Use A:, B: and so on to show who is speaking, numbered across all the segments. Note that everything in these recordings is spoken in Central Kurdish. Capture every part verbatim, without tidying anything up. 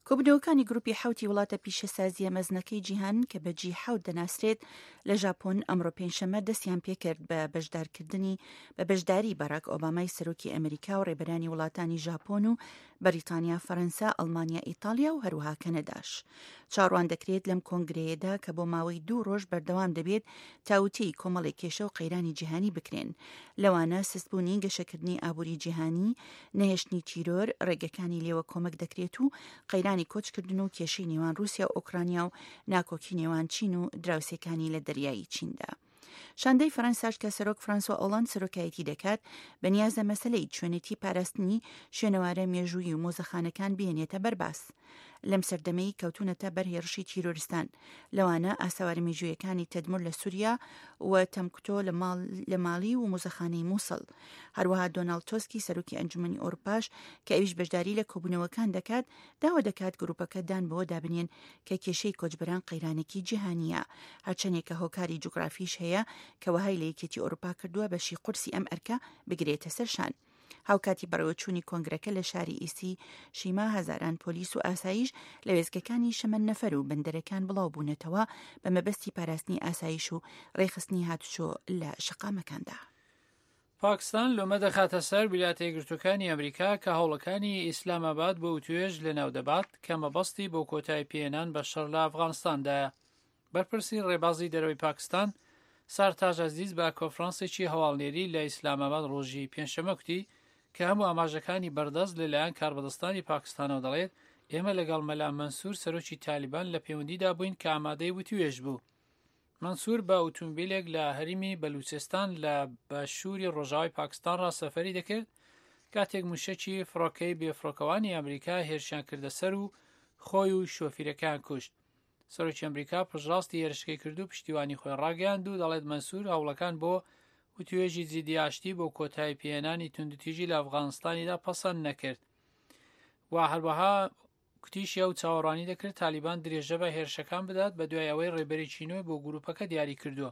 A: کۆبنەوەکانی گروپی حوتی وڵاتە پیشەسازیە مەزنەکەی جیهان کە بە جی حوت دەناسرێت لە ژاپۆن ئەمڕۆ پێنجشەممە دەستیان پێکرد بە بەشدارکردنی بە بەشداری باراک ئۆبامای سەرۆکی ئەمریکا و ڕێبەرانی وڵاتانی ژاپۆن و بەریتانیا، فەرەنسا، ئەڵمانیا، ئیتالیا و هەروەها کەنەداش. چاڕوان دەکرێت لەم کۆنگرەیەدا کە بۆ ماوەی دوو ڕۆژ بەردەوام دەبێت تاوتەی کۆمەڵی کێشە و قەیرانی جیهانی بکرێن. لەوانە سستبوونی گەشەکردنی ئابووری جیهانی، نەهێشتنی تیرۆر، ڕێگەکانی لێوە کۆمەک دەکرێت و قەیرانی کۆچکردن و کێشەی نێوان رووسیا و ئۆکرانیا و ناکۆکی نێوان چین و دراوسێکانی لە دەریایی چیندا. شاندەی فەرەنساش کە سەرۆک فرانسوا ئۆڵاند سەرۆکایەتی دەکات بەنیازە مەسەلەی شوێنێتی پاراستنی شوێنەوارە مێژووی و مۆزەخانەکان بێنێتە بەرباس. لەم سەردەمەی کەوتونەتە بەرهێڕشی تیرۆریستان، لەوانە ئاساواری مێژوویەکانی تەدمر لە سووریا و تەمکتۆ لە ماڵی و مۆزەخانەی مووسڵ. هەروەها دۆناڵد تۆسکی سەرۆکی ئەنجومەنی ئۆروپاش کە ئەویش بەشداری لە کۆبوونەوەکان دەکات، داوا دەکات گروپەکە دان بەوە دابنێن کە کێشەی کۆچبەران قەیرانێکی جیهانیە، هەرچەندێکە هۆکاری جوگرافیش هەیە کە وەهای لە یەکێتی ئۆروپا کردووە بەشی قورسی ئەم ئەرکە بگرێتە سەرشان. هاوکاتی بەڕێوەچوونی کۆنگرەکە لە شاری ئیسی شیما هەزاران پۆلیس و ئاسایش لە وێستگەکانی شەمەند نەفەر و بەندەرەکان بڵاو بوونەتەوە بە مەبەستی پاراستنی ئاسایش و ڕێخستنی هاتوچۆ لە شقامەکاندا.
B: پاکستان لۆمە دەخاتە سەر ویلایەتە یەکگرتووەکانی ئەمریکا کە هەوڵەکانی ئیسلامەباد بۆ توێژ لە ناو دەبات کە مەبەستی بۆ کۆتایی پێهێنان بە شەڕ لە ئەفغانستاندایە. بەرپرسی ڕێبازی دەرەوەی پاکستان سارتاژ عەزیز بە کۆنفرانسێکی هەواڵنێری لە ئیسلامەباد ڕۆژی پێنجشەممە کوتی کە هەموو ئاماژەکانی بەردەست لەلایەن کاربەدەستانی پاکستانەوە دەڵێت ئێمە لەگەڵ مەلا مەنسوور سەرۆکی تالیبان لە پەیوەندیدا بووین کە ئامادەی وتوێژ بوو. مەنسوور بە ئۆتۆمبیلێک لە هەریمی بەلوچستان لە بەشووری ڕۆژاوای پاکستان ڕاستەفەری دەکرد کاتێک موشەکی فڕۆکەی بێفڕۆکەوانی ئەمریکا هێرشیان کردە سەر و خۆی و شۆفیرەکان کوشت. سەرۆکی ئەمریکا پشتڕاستی هێرشەکەی کرد و پشتیوانی خۆی ڕاگەیاند و دەڵێت مەنسوور هەوڵەکان بۆ وتوێژی جدی ئاشتی بۆ کۆتایی پێهێنانی توندوتیژی لە ئەفغانستانیدا پەسەند نەکرد. و هەروەها کوتیشیە و چاوەڕوانی دەکرد تالیبان درێژە بە هێرشەکان بدات بە دوای ئەوەی ڕێبەری چینۆی بۆ گروپەکە دیاری کردووە.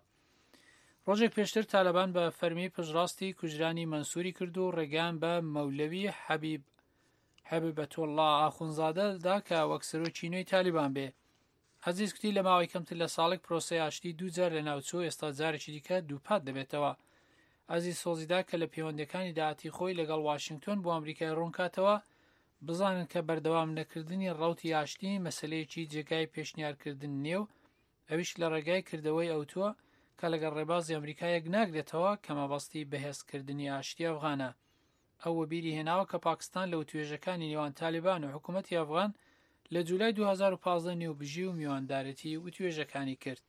B: ڕۆژێک پێشتر تالەبان بە فەرمی پشتڕاستی کوژرانی مەنسووری کرد و ڕێگان بە مەولەوی حەبیب حەبیبەتوڵڵا ئاخونزادەدا کە وەک سەرۆکی چینۆی تالیبان بێ. عەزیز کوتی لە ماوەی کەمتر لە ساڵێک پرۆسەی ئاشتی دووجار لە ناوچۆ ئێستا جارێکی دیکە دووپات دەبێتەوە. عەزیز سۆزیدا کە لە پەیوەندەکانی داهاتی خۆی لەگەڵ واشنگتۆن بۆ ئەمریکای ڕوونکاتەوە بزانن کە بەردەوام نەکردنی ڕەوتی ئاشتی مەسەلەیەکی جێگای پێشنیارکردن نییە و ئەویش لە ڕێگای کردەوەی ئەوتووە کە لەگەڵ ڕێبازی ئەمریکایەک ناگرێتەوە کە مەبەستی بەهێزکردنی ئاشتی ئەفغانە. ئەوە بیری هێناوە کە پاکستان لە وتوێژەکانی نێوان تالیبان و حکوومەتی ئەفغان لە جولای دوو هەزار و پانزدە نێوبژی و میواندارەتی وتوێژەکانی کرد.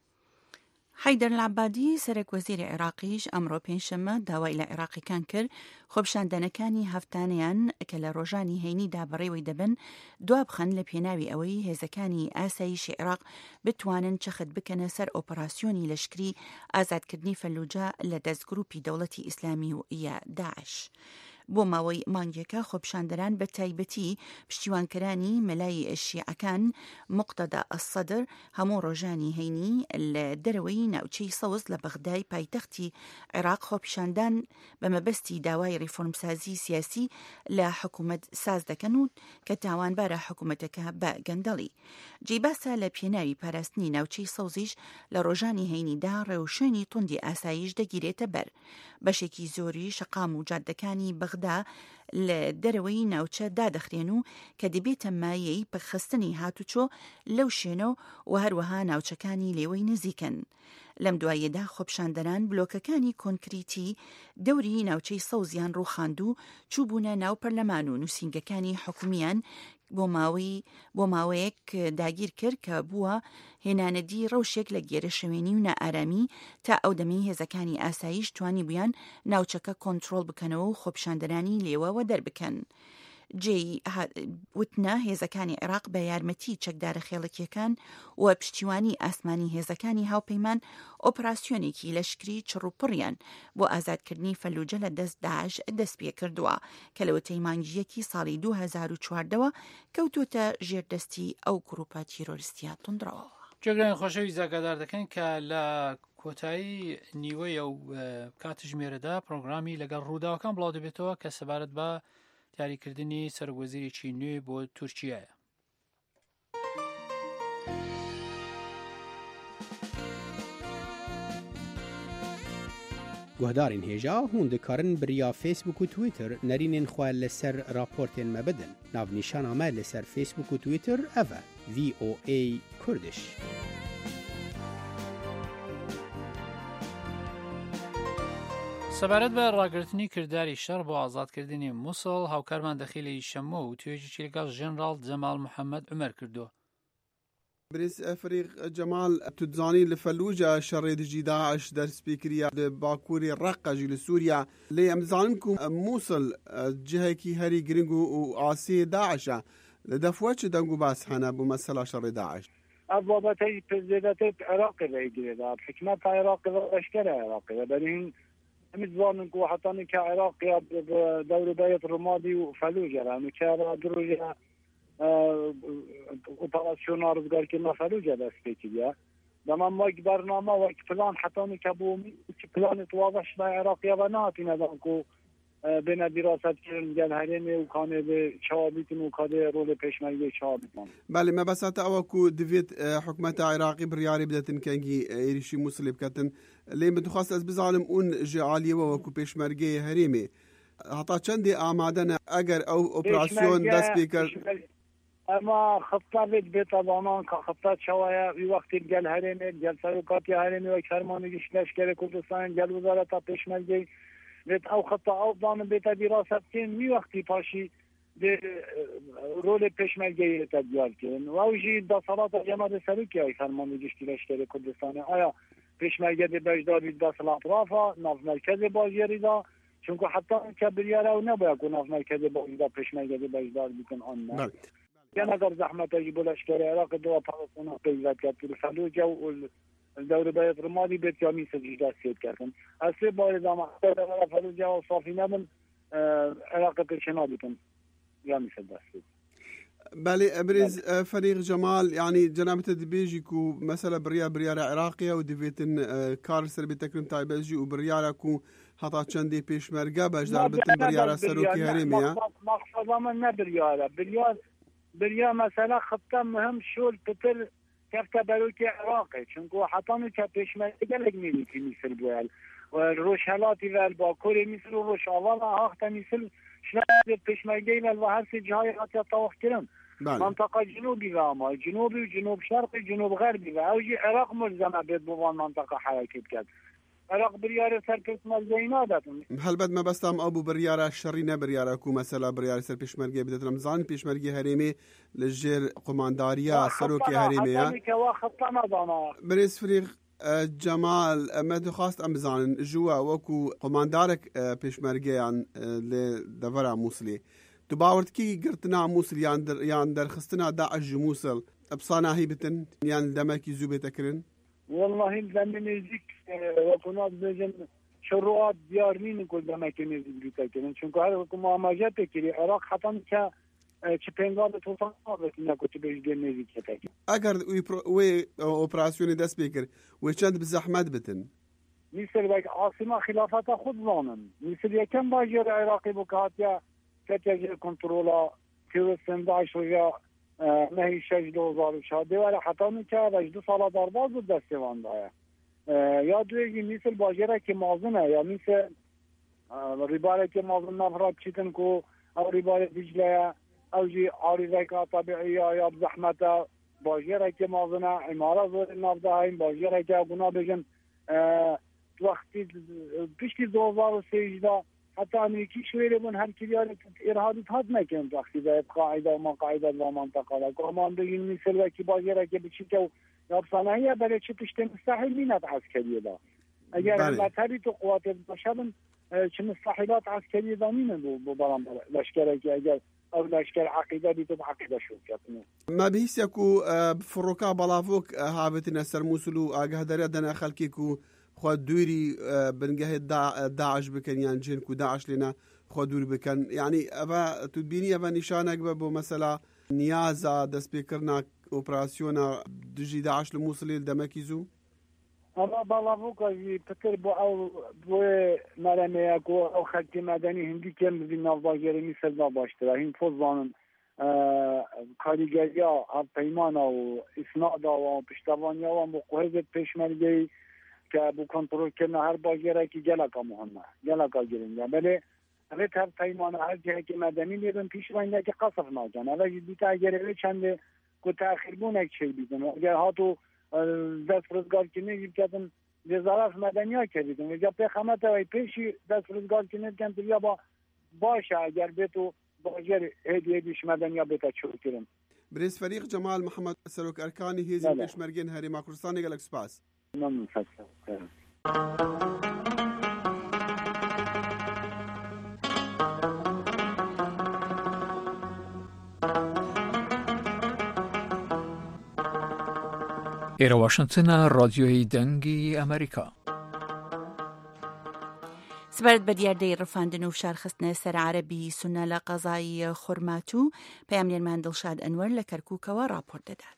A: حەیدەر العەبادی سەرۆک وەزیری عێراقیش ئەمڕۆ پێنجشەممە داوای لە عێراقیەکان کرد خۆپیشاندنەکانی هەفتانەیان کە لە ڕۆژانی هەینیدا بەڕێوەی دەبن دوابخەن لە پێناوی ئەوەی هێزەکانی ئاسایشی عێراق بتوانن چەخت بکەنە سەر ئۆپەراسیۆنی لەشکری ئازادکردنی فەلوجە لە دەست گروپی دەوڵەتی ئیسلامی و یا داعش. بۆ ماوەی مانگێکە خۆپیشاندەران بە تایبەتی پشتیوانکەرانی مەلای شیعەکان مقتەدا ئەسەدر هەموو ڕۆژانی هەینی لە دەرەوەی ناوچەی سەوز لە بەغدای پایتەختی عێراق خۆپیشاندان بە مەبەستی داوای ریفۆرمسازی سیاسی لە حکوومەت ساز دەکەن و کە تاوانبارە حکوومەتەکە بە گەندەڵی. جێباسە لە پێناوی پاراستنی ناوچەی سەوزیش لە ڕۆژانی هەینیدا ڕێوشێنی توندی ئاسایش دەگیرێتە بەر. بەشێکی زۆری شەقام و جادەکانی بەغدا لە دەرەوەی ناوچە دادەخرێن و کە دەبێتە مایەی پەخستنی هاتوچۆ لەو شوێنە و هەروەها ناوچەکانی لێوەی نزیکن. لەم دوایەدا خۆپیشاندەران بلۆکەکانی کۆنکریتی دەوری ناوچەی سەوزیان ڕووخاند و چووبوونە ناو پەرلەمان و نووسینگەکانی حکومیان بۆ ماوەی بۆ ماوەیەک داگیر کرد کە بووە هێنانەدی ڕەوشێک لە گێرە شەوێنی و نائارامی تا ئەو دەمەی هێزەکانی ئاسایش توانی بوویان ناوچەکە کۆنتڕۆڵ بکەنەوە و خۆپیشاندەرانی لێوەوە دەربکەن. جێی وتنە هێزەکانی عێراق بە یارمەتی چەکدارە خێڵەکیەکان و پشتیوانی ئاسمانی هێزەکانی هاوپەیمان ئۆپراسیۆنێکی لەشکری چڕوپڕیان بۆ ئازادکردنی فەلوجە لە دەست داعش دەست پێ کردووە کە لە وتەی مانگیەکی ساڵی دوو هەزار و چواردەوە کەوتوتە ژێردەستی ئەو گروپە تیرۆریستیە توندڕەوە.
B: جێگرانی خۆشەوی زاگادار دەکەن کە لە کۆتایی نیوەی ئەو کاتژمێرەدا پرۆگرامی لەگەڵ ڕووداوەکان بڵاو دەبێتەوە کە سەبارەت بە دیاریکردنی سەرۆکوەزیرێکی نوێ بۆ تورکیایە.
C: گهدارین هیجا هون دکارن بریا فیسبوک و تویتر نرینین خواه لسر راپورتین مبدن. ناو نیشان آمه لسر فیسبوک و تویتر اوه وی او ای کردش.
B: سەبارەت بە ڕاگررتنی کردداری شەڕ بۆ ئازادکردنی مووسڵ هاوکارمان دەخیلی شەممە و توێژی لەگەڵ ژێنراڵ جەمال محەممەد عومەر کردووە.
D: بريس فريق جمال تدزاني لفلوجة شر دجي داعش درس بكريا باكوري رقة جي لسوريا لي امزانكم موصل جهكي هري جرينجو وعاسي داعش لدفوتش دنجو باس حنا بمسألة شر داعش
E: أضربتي تزيدتي عراقي بيجري دا حكمة عراقي وأشكال عراقي برين مزوانكو حطاني كعراقي دور بيت رمادي وفلوجة لأنه كان دروجة اپراسیون روزگار که نفلوجه دست بکیه دمان ما یک برنامه و یک پلان حتی که بومی که پلان توابش به عراقیه و نهاتی ندام که بین دراست کردن جلهرین و کانه به شوابیتن و کاده رول پیشمرگی شوابیتن.
D: بله ما بس حتی اوه که دوید حکمت عراقی بریاری بدتن که انگی ایریشی مسلی بکتن لیم بتخواست از بزالم اون جعالی و که پیشمرگی هریمی حتی چندی آمادن اگر او اپراسیون دست بکر
E: اما خطه بید بیت ابانان که خطه شوایا وی وقتی گل هرینه گل سروکاتی هرینه و کرمانگیش لشکر کردستان گل وزارت پیشمرگی بیت او خطه او دان بیت دراست کن وی وقتی پاشی به رول پیشمرگی تدیار کن و اوجی دستالات جماعت سروکی های کرمانگیش لشکر کردستان آیا پیشمرگی بجدار بید دستالات رافا ناف مرکز بازیاری دا چونکه حتی که بریاره و نباید که ناف مرکز بازیاری دا پیشمرگی بجدار بیکن آن نه كان اگر زحمت يجيبوا الاشكال العراق دوا بارسونا بيزات كاتور فلوجة والدورة بيت رمادي بيت يامي سجيدات سيد كاتن أصلي بارد عما حتى فلوجة وصافي نبن عراق كشنابتن يامي سجيدات سيد.
D: بالي ابرز فريق جمال يعني جنابته دبيجيكو مثلا بريا بريا عراقيه وديفيتن كارسر بتكرم تاع بيجي وبريا كو حتى چندي پیشمرگه بجدار بتن بريا سروكي هريميا
E: مقصد من نبريا بريا بريا مثلا خطة مهم شول تتر كفتا بروكي عراقي چونكو حطانو كبيشمرگه لگميني في مثل بوال والروشالاتي والباكوري مثل وروش أولا آختا مثل شناد بيشمرگه والوهرسي جهاي حتى طوخ كرم منطقة جنوبي واما جنوبي وجنوب شرقي جنوب غربي واوجي عراق ملزمة بيت بوان منطقة حركة كد عراق بريارة سركت ملزينا داتن
D: هل بد ما بستم ابو بريارة الشري نه بريارة كو مثلا بريارة سر پیشمرگه بدت رمضان پیشمرگه هريمي للجير قمانداريا سروكي هريميا بريس فريق جمال ما دخواست امزان جوا وكو قماندارك پیشمرگه عن لدفرع موصلي تو باورت كي قرتنا موصل ياندر ياندر خستنا داعش موصل ابصانا هي بتن يعني دمك يزوبي تكرن
E: والله زمین نزدیک وکنات بجن شروعات دیار نین کل دمک نزدیک تکرن چون که هر حکومت آماجت تکری عراق حتی که چه پنگال توفان آبت نکوتی بجد نزدیک تکرن
D: اگر وی اپراسیونی دست بکر و چند بزحمت بتن
E: مثل بک عاصمه خلافت خود زانن مثل یکم باجر عراقی بکات یا کتیجر کنترولا تیروستن داعش و یا نهی شش دوزار و شاده ولی حتی می که وجدو سالا دارباز بود دستوان داره یا دویگی مثل باجره که مازنه یا مثل ریباره که مازن نفراد چیتن که او ریباره دیجله او جی عارضه که طبیعی یا بزحمت باجره که مازنه اماره زور نفده هایم باجره که گناه بجن وقتی پیشتی دوزار و سیجده حتى أمريكي شوية من هالكليات إرهابي هاد ما كان وقتي ذا قاعدة وما قاعدة لا منطقة لا كمان بيجي مثل وكي باجرة كبتشيكو يابصنا هي بلد شو تشتم مستحيل مينات عسكرية ذا أجل ما تبي تقوات البشر شو مستحيلات عسكرية ذا مين ببرام لشكرة أجل أو لشكر عقيدة بتب عقيدة شو كاتنو
D: ما بيس يكو بفروكا بلافوك هابتنا سرموسلو أجه دريدنا خلكيكو خود دوری بنگه داعش بکن یان جن کو داعش لنا خود دوری بکن یعنی اوا تبینی اوا نشانك بو مثلا نیازا دست بکرنا اپراسیونا دجی داعش لموصل دمکیزو
E: اما بلافوكا بتر بو او بو مرمه کو او خلق مدني هندي كم بين نافاجر مثل ما باشترا هين فوزان کاریگریا پیمانا و اسنادا و پشتوانیا و مقوهز پیشمرگی که بو کنترل کردن هر باجره که گلکا مهمه گلکا گرینگه بله اوه هر پیمانا هر جهه که مدنی لیبن پیش رنگه که قصف ناکن اوه جدیتا اگر اوه چنده که تأخیر بون یک چه بیدن اگر هاتو دست روزگار کنه جیب کردن وزارت مدنی ها کردن و جا پیخمت اوه پیشی دست روزگار کنه کن تو بیا با باشه اگر بیتو باجر هدی هدیش مدنی ها بیتا چور کرن
D: برئیس فريق جمال محمد سروك أركاني هيزي بيشمرگين هريما كردستاني قالك سباس
E: ممنون فتح
B: إلى واشنطن راديوی دنگی ئەمریکا.
A: سبارەت بە دیاردەی ڕفاندن و شارخستنە سەر عەرەبی سونە لە قەزای خورماتوو پەیامنێرمان دڵشاد ئەنوەر لە کەرکووکەوە راپۆرت دەدات.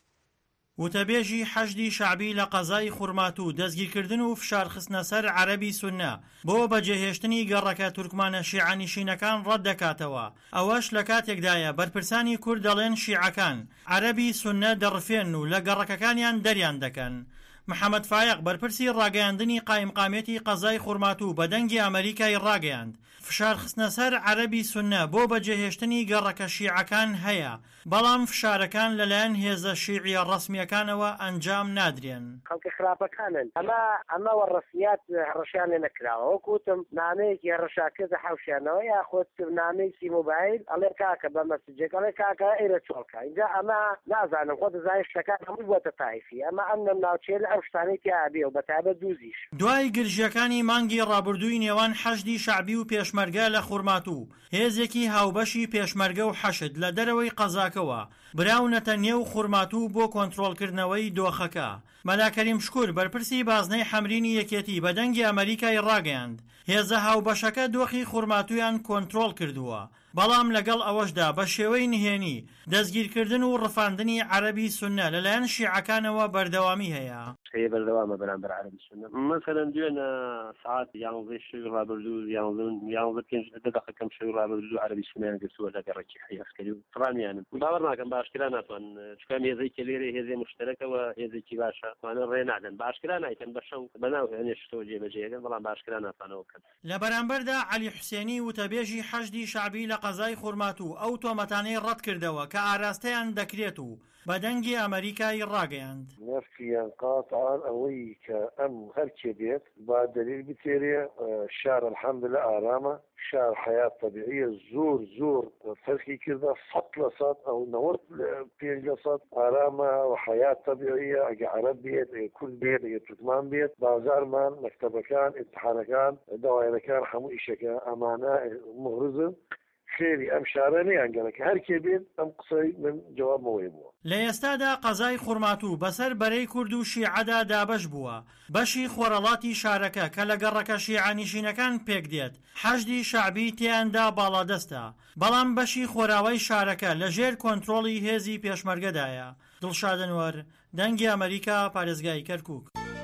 F: وتەبێژی حەشدی شعبی لە قەزای خورماتوو دەستگیرکردن و فشارخستنە سەر عەرەبی سونە بۆ بەجێهێشتنی گەڕەکە تورکمانە شیعەنشینەکان ڕەت دەکاتەوە. ئەوەش لە کاتێکدایە بەرپرسانی کورد دەڵێن شیعەکان عەرەبی سونە دەڕفێن و لە گەڕەکەکانیان دەریان دەکەن. محەممەد فایق بەرپرسی ڕاگەیاندنی قایمقامێتی قەزای خورماتوو بە دەنگی ئەمریکای ڕاگەیاند فشارخستنە سەر عەرەبی سونە بۆ بەجێهێشتنی گەڕەکە شیعەکان هەیە بەڵام فشارەکان لەلایەن هێزە شیعیە ڕەسمیەکانەوە ئەنجام نادرێن.
G: خەڵکی خراپەکانن ئەمە ئەمەوە ڕەسمیات هەڕەشیان لێ نەکراوە وەکوتم نامەیەکی هەڕەشاکردە حەوشیانەوە یاخۆت نامەیەکی موبایل ئەڵێ کاکە بە مەسجێک ئەڵێ کاکە ئەیرە چۆڵکە اینجا ئەمە نازانم خۆ دەزانێت شتەکان هەموو بووەتە تایفی ئەمە ئەم ناوچێ لە ئەو شتانێکی ئابێ و بەتابەت دووزیش.
F: دوای گرژیەکانی مانگی ڕابردووی نێوان حەشدی شعبی و پێشمەرگە لە خورماتوو هێزێکی هاوبەشی پێشمەرگە و حەشد لە دەرەوەی قەزاکەوە براونەتە نێو خورماتوو بۆ کۆنتڕۆڵکردنەوەی دۆخەکە. مەلا کەریم شکور بەرپرسی بازنەی حەمرینی یەکێتی بە دەنگی ئەمریکای ڕاگەیاند هێزە هاوبەشەکە دۆخی خورماتوویان کۆنتڕۆڵ کردووە بەڵام لەگەڵ ئەوەشدا بە شێوەی نهێنی دەستگیرکردن و ڕفاندنی عەرەبی سونە لەلایەن شیعەکانەوە بەردەوامی هەیە.
G: هي بردوامة بنامبر عربي السنة مثلا دوينا ساعات يانظر شيء رابردو يانظر يانظر كنج دقيقة كم شيء رابردو عربي السنة قصوا لك ركي حياة كليو طبعا يعني باورنا كان باشكلانا طبعا شكام هي زي كليري هي زي مشتركة وهي زي كباشة وانا رينا عدن باشكلانا كان بشو بناو يعني شتو جي بجي طبعا باشكلانا طبعا وكذا
F: لبرانبر دا علي حسيني وتبيجي حشدي شعبي لقضاي خورماتو او تومتاني رد كردوا كاراستيان دكريتو بدنجي أمريكا الراجعند.
H: نفيا قاطعا أوي كأم هركي بيت بعد دليل بتيريا الشارع الحمد لله آرامة شارع حياة طبيعية زور زور فرقي كذا سطلة سط أو نورت بينجا سط آرامة وحياة طبيعية أجي عرب بيت كل بيت أجي تركمان بيت بازار مان مكتبة كان امتحان كان دوائر كان حمو إشكا أمانة مغرزة خيري أم شارعني أنجلك هر كبير أم قصي من جواب مويمو
F: لێستادا قەزای خورماتوو بەسەر بەرەی کورد و شیعەدا دابەش بووە بەشی خۆرەڵاتی شارەکە کە لە گەڕەکە شیعانیشینەکان پێک دێت حەشدی شعبی تیاندا باڵادەستە بەڵام بەشی خۆراوەی شارەکە لە ژێر کۆنتڕۆڵی هێزی پێشمەرگەدایە. دڵشاد ئەنوەر دەنگی ئەمریکا پارێزگای کەرکووک.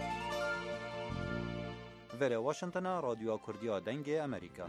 I: ڤێرە واشنتنە رادیۆ کوردیە دەنگی ئەمریکا.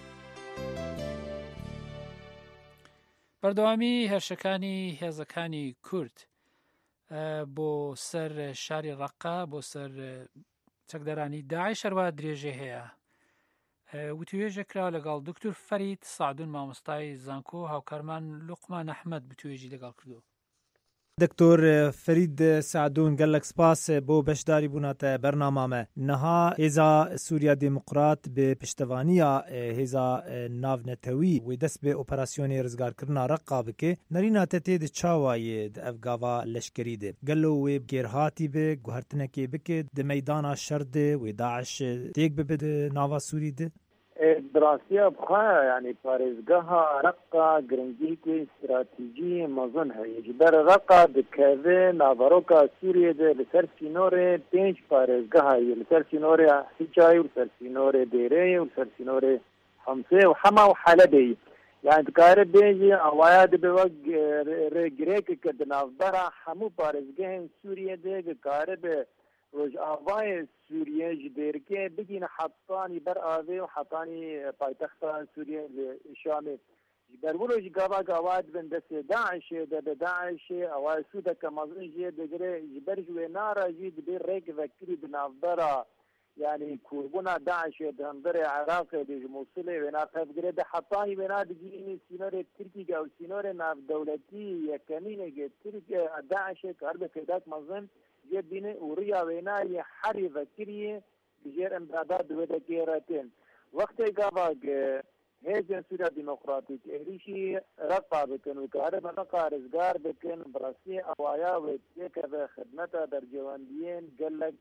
B: بەردەوامی هێرشەکانی هێزەکانی کورد بۆ سەر شاری ڕەقا بۆ سەر چەکدەرانی داعش هەروە درێژێ هەیە. وتوێژە کراوە لەگەڵ دکتور فەرید سعدون مامۆستای زانکۆ هاوکارمان لوقمان ئەحمەد بتوێژی لەگەڵ کردو.
J: دکتور فرید سعدون گلک سپاس بو بشداری بونات برنامه نها هزا سوریا دموکرات به پشتوانیا هزا ناونتوی و دست به اپراسیون رزگار کرنا رقا بکه نرینا تتید چاوای د افغاوا لشکری ده گلو و گرهاتی به گوهرتنکی بکه د میدان شرد و داعش تیک ببد ناوا سوری ده
E: دراسية بخا يعني بارزقها رقة جرنجيكي استراتيجي مظن هي جبر رقة بكذا نافروكا سوريا ده لسرسي نوري بينش بارزقها هي لسرسي نوري حجاي ولسرسي نوري ديري ولسرسي نوري حمصي وحما وحلبي يعني تقارب بيجي أواياد بوق رجريك كدناف برا حمو بارزقهم سوريا ده قارب روج آوای سوریه جدیرکه بگین حطانی بر آوی و حطانی پایتخت سوریه شام برولوج گاوا گاواد بن دست داعش ده داعش او سوده کمازن جه دگره جبرج و ناراجی به ریک وکری بنافدرا يعني كوربونا داعش دهندر عراق دي موصل ونا تفجر ده حطاني ونا دجيني سينور تركي او سينور ناف دولتي يكمين تركي داعش كارب كداك مزن جبين اوريا ونا يحري وكري بجير امدادات ودكيراتين وقت قابا هيجن سوريا ديمقراطيك إيريشي رقا بكن وكهرب نقا رزقار بكن براسي أوايا وتيكا خدمتا در جوانديين قلق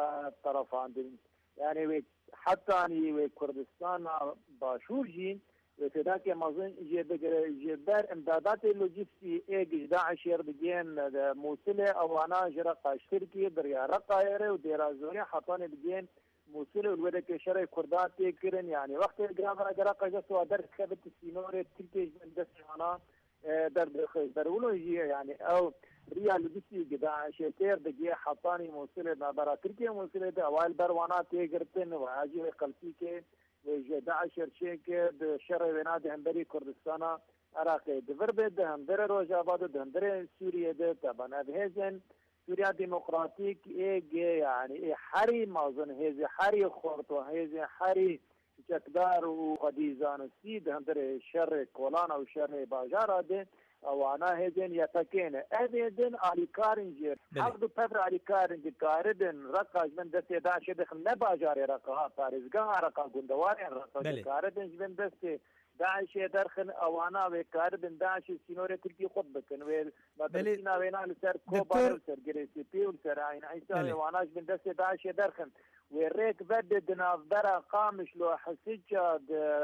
E: طرفان دين يعني حتى أني كردستان باشور جين وتداك مازن جبار امدادات اللوجستي ايج داعش يردجين موصلة أوانا جرقا شركي دريا رقا يري وديرا زوري حطاني بجين موصل الودك شرع كردات تكرن يعني وقت الجرام أجرا قجس ودرس كبت السينور تلتج من دس أنا در درولو يجي يعني أو ريال بيسي جدا شتير دقيقة حطاني موصل نبرة تركيا موصل ده أول بروانا تيجرتن وعاجي قلبي كه وجدا شرشيك بشرع وناد هندري كردستانا عراق دفر بيد هندر روجاباد هندر سوريا ده طبعا بهذن سوريا ديمقراطيك ايه يعني ايه حري مازن هذه حري خورت وهذه حري جكدار وقديزان السيد هندر شر كولانا وشر باجار ده او انا هذين يتكين اذن علي كارنجر حقد بفر علي كارنجر كاردن رقا من دست داعش دخل نباجار رقا طارزقا رقا قندواري رقا كاردن من دست داعش درخن اوانا وكار بن داعش سينور تركي خود بكن و مدرسينا وينا لسر كوبا لسر جريسي بي ولسر عين عيسى واناش بن دست داعش درخن وريك بد دنافدرا قامش لو حسيجا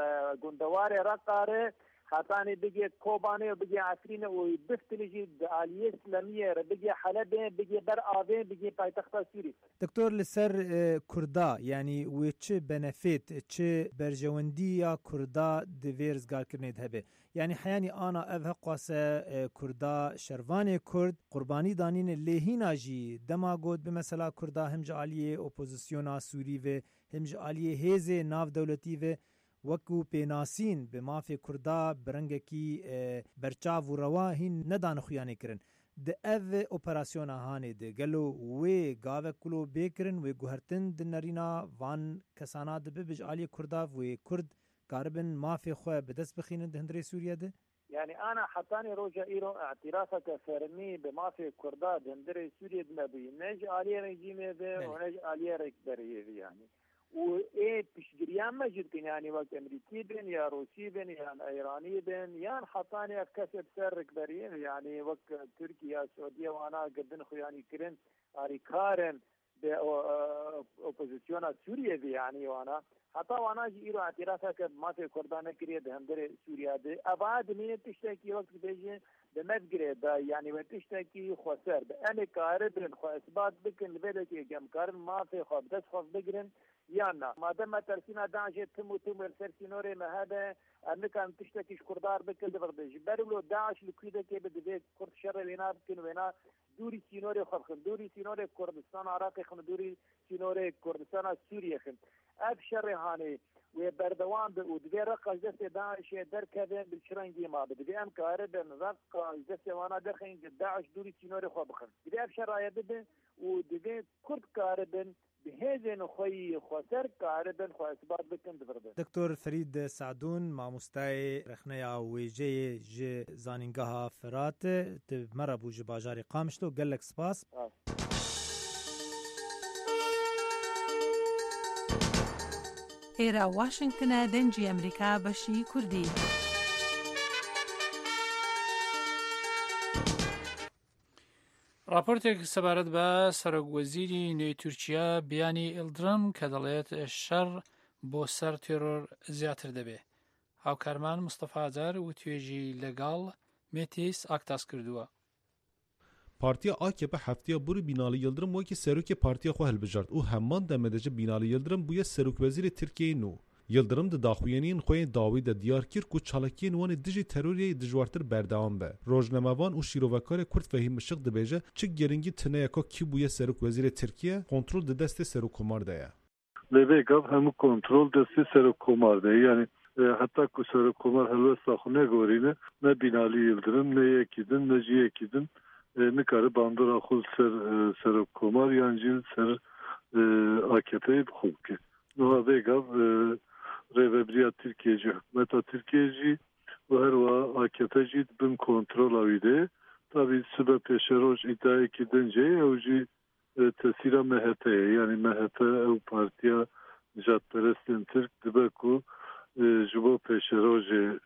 E: قندواري رقاره خاطاني بيجي كوباني وبيجي عفرين وبفتلجي آلية إسلامية بيجي حلب بيجي بر آذين بيجي بايتخت سوري
J: دكتور لسر كردا يعني ويتش بنفيت تش برجوندية كردا دفيرز قال كرنيد هبه يعني حياني أنا أذهب قاسة كردا شرواني كرد قرباني دانين اللي هنا جي دما قد بمثلا كردا همج آلية أوبوزيسيونا سوري و همج آلية هيزي ناف دولتي و وکو پیناسین به مافی کردا برنگکی برچاو و رواهین ندان خویانی کرن ده او اپراسیون هانه ده گلو و گاوه کلو بیکرن و گوهرتن ده نرینا وان کسانا ده ببج آلی کردا و کرد کاربن مافی خواه بدست بخینن ده هندری سوریا ده؟
E: يعني أنا حتاني روجا إيرو اعترافك فرمي بما في كرداد هندري سوريا نبي نج آلية رجيمة ده ونج آلية ركبرية يعني وإيه بشجريان ما جدين يعني وقت أمريكي بين يا روسي بين يا إيراني بين يا حطاني أكسب سر ركبرية يعني وقت تركيا السعودية وأنا قدن خياني كرن أريكارن بأوبوزيسيون سوريا يعني وأنا حتى وانا جيرو اعترافك ما في كردان كريه ده هندر سوريا ده ابعاد من تشتكي وقت بيجي بمدغري ده يعني وتشتكي خسر انا كارب خو اثبات بكن بدك جم كار ما في خو بس خو بجرن يانا ما دام ترسينا داعش تم تم السرسينوري ما هذا ان كان تشتكي كردار بكل بردش برلو داعش لكيده كي بده كرد شر وينا بكن وينا دوري سينوري خو دوري سينوري كردستان عراق خو دوري سينوري كردستان سوريا خو ابشر هاني وبردوان ودبي رقا جسد داعش دركبن بالشرنجي ما بدي ام كاربن رقا جسد وانا دخين داعش دوري سينوري خو بخن بدي ابشر راي بده ودبي كرد كاربن بهذا خوي خسر كاربن خو اثبات بكن دبرده
J: دكتور فريد سعدون مع مستاي رخنيا وجي ج زانينغها فرات تمربو جباجاري قامشتو قال لك سباس آه.
A: ئێرە واشنگتنە دەنجی ئەمریکا بەشی کوردی.
B: راپۆرتێک سەبارەت بە سەرۆکوەزیری نوێی تورکیا بیانی ئیلدرم کە دەڵێت شەڕ بۆ سەر تێرۆر زیاتر دەبێ. هاوکارمان مستەفا جار و توێژی لەگەڵ مێتیس ئاکتاس کردووە.
K: Partiya A K P heftaya buri Binali Yıldırım wekî serokê partiya xwe hilbijart û hemman demede ji Binali Yıldırım bûye Serokvezîrê Tirkiyeyê nû. Yıldırım di daxuyeniyên xwe yên dawî de diyar kir ku çalakiyên wanê dijî teroriyê dijwartir berdewam be. Rojnamevan û şîrovekarê Kurd Fehîm Mişiq dibêje çi giringî tineyeka kî bûye Serokvezîrê Tirkiye kontrol di destê Serokkomar de ye.
L: Lêvê gav hemû kontrol destê Serokkomar de ye yani حتی که سر کمر هلوستا خو نگورینه نه بینالی یلدرم نه یکیدن نه جی یکیدن نکاره باندورا خود سر سر کمر یانجین سر آکپی بخوب که نوها بیگاv ریوبریا ترکیه جی حکمتا ترکیه جی و هر و آکپی جی بن کنترل آویده tabi sıra peşeroş iddia edince evci tesira M H P yani M H P ev partiya Nijatperestin Türk dibeku jibo peşeroş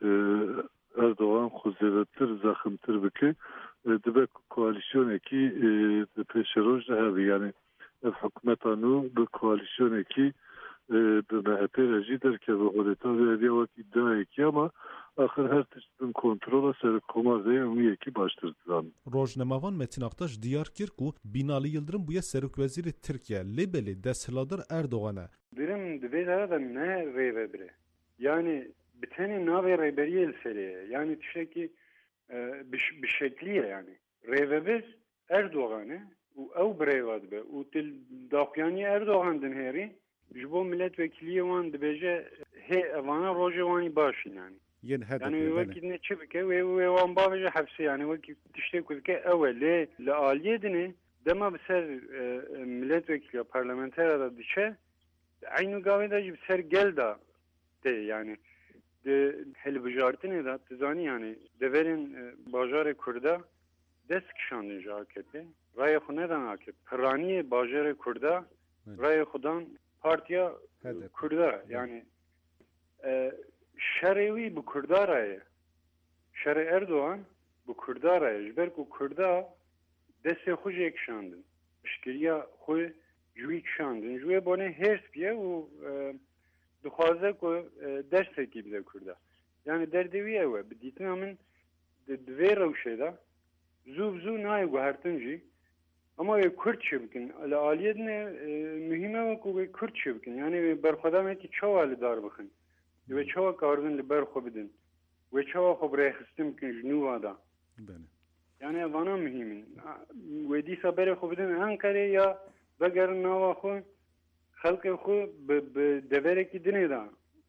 L: Erdoğan xuzevettir zaxımtır biki dibeku koalisyon eki peşeroş hevi yani ev hükmetanu bu koalisyon eki به M H P رجی در که به خودتا ویدی وقت ادعای که اما آخر هر تشتن کنترل سر کمار ده اون یکی باشتر دیدن.
K: روزنامه‌وان متین آقتاش دیار کرد که بینالی یلدرم بویا سرک وزیر ترکیه لیبلی دستهلادر اردوغانه.
M: Birim dibeyler de ne reybebre. Yani bir tane navi reyberiye elseliye. Yani tişeki bir şekliye yani. Reybebiz Erdoğan'ı o ev breyvad be. O til dağyani Erdoğan'dan heri. Jibo milletvekili wan dibêje hê evana rojê wanî baş yani. Yani wekî ne çi bike wê wê wan bavêje hefsê yani wekî tiştê ku dike ew e lê li aliyê dinê dema bi ser milletvekiliya parlamentera da diçe aynı gavê de jî bi ser gel da tê yani de hilbijartinê da tizanî yani deverên bajarê Kurda dest kişandin ji A K P raya xwe nedan A K P piraniyê bajarê Kurda raya xwedan partiya Kurda yani e, şerevi bu Kurdara'ya şere Erdoğan bu Kurdara'ya jiber ku Kurda dese xuje ekşandın şkiriya xu juik şandın jue bone herspiye u dixwaze ku dersekî bize Kurda yani derdevi ew biditin amin de dve rewşeda zû zû nayê guhertin jî ama ve Kürt çebikin ala aliyet ne mühime ve ku Kürt çebikin yani berxadam eti çaval dar bakın ve çava kardın li berxo bidin ve çava xabre xistim ki jnuvada yani vana mühimin ve di sabere xo bidin Ankara ya beger nava xo xalq xo be devereki dine da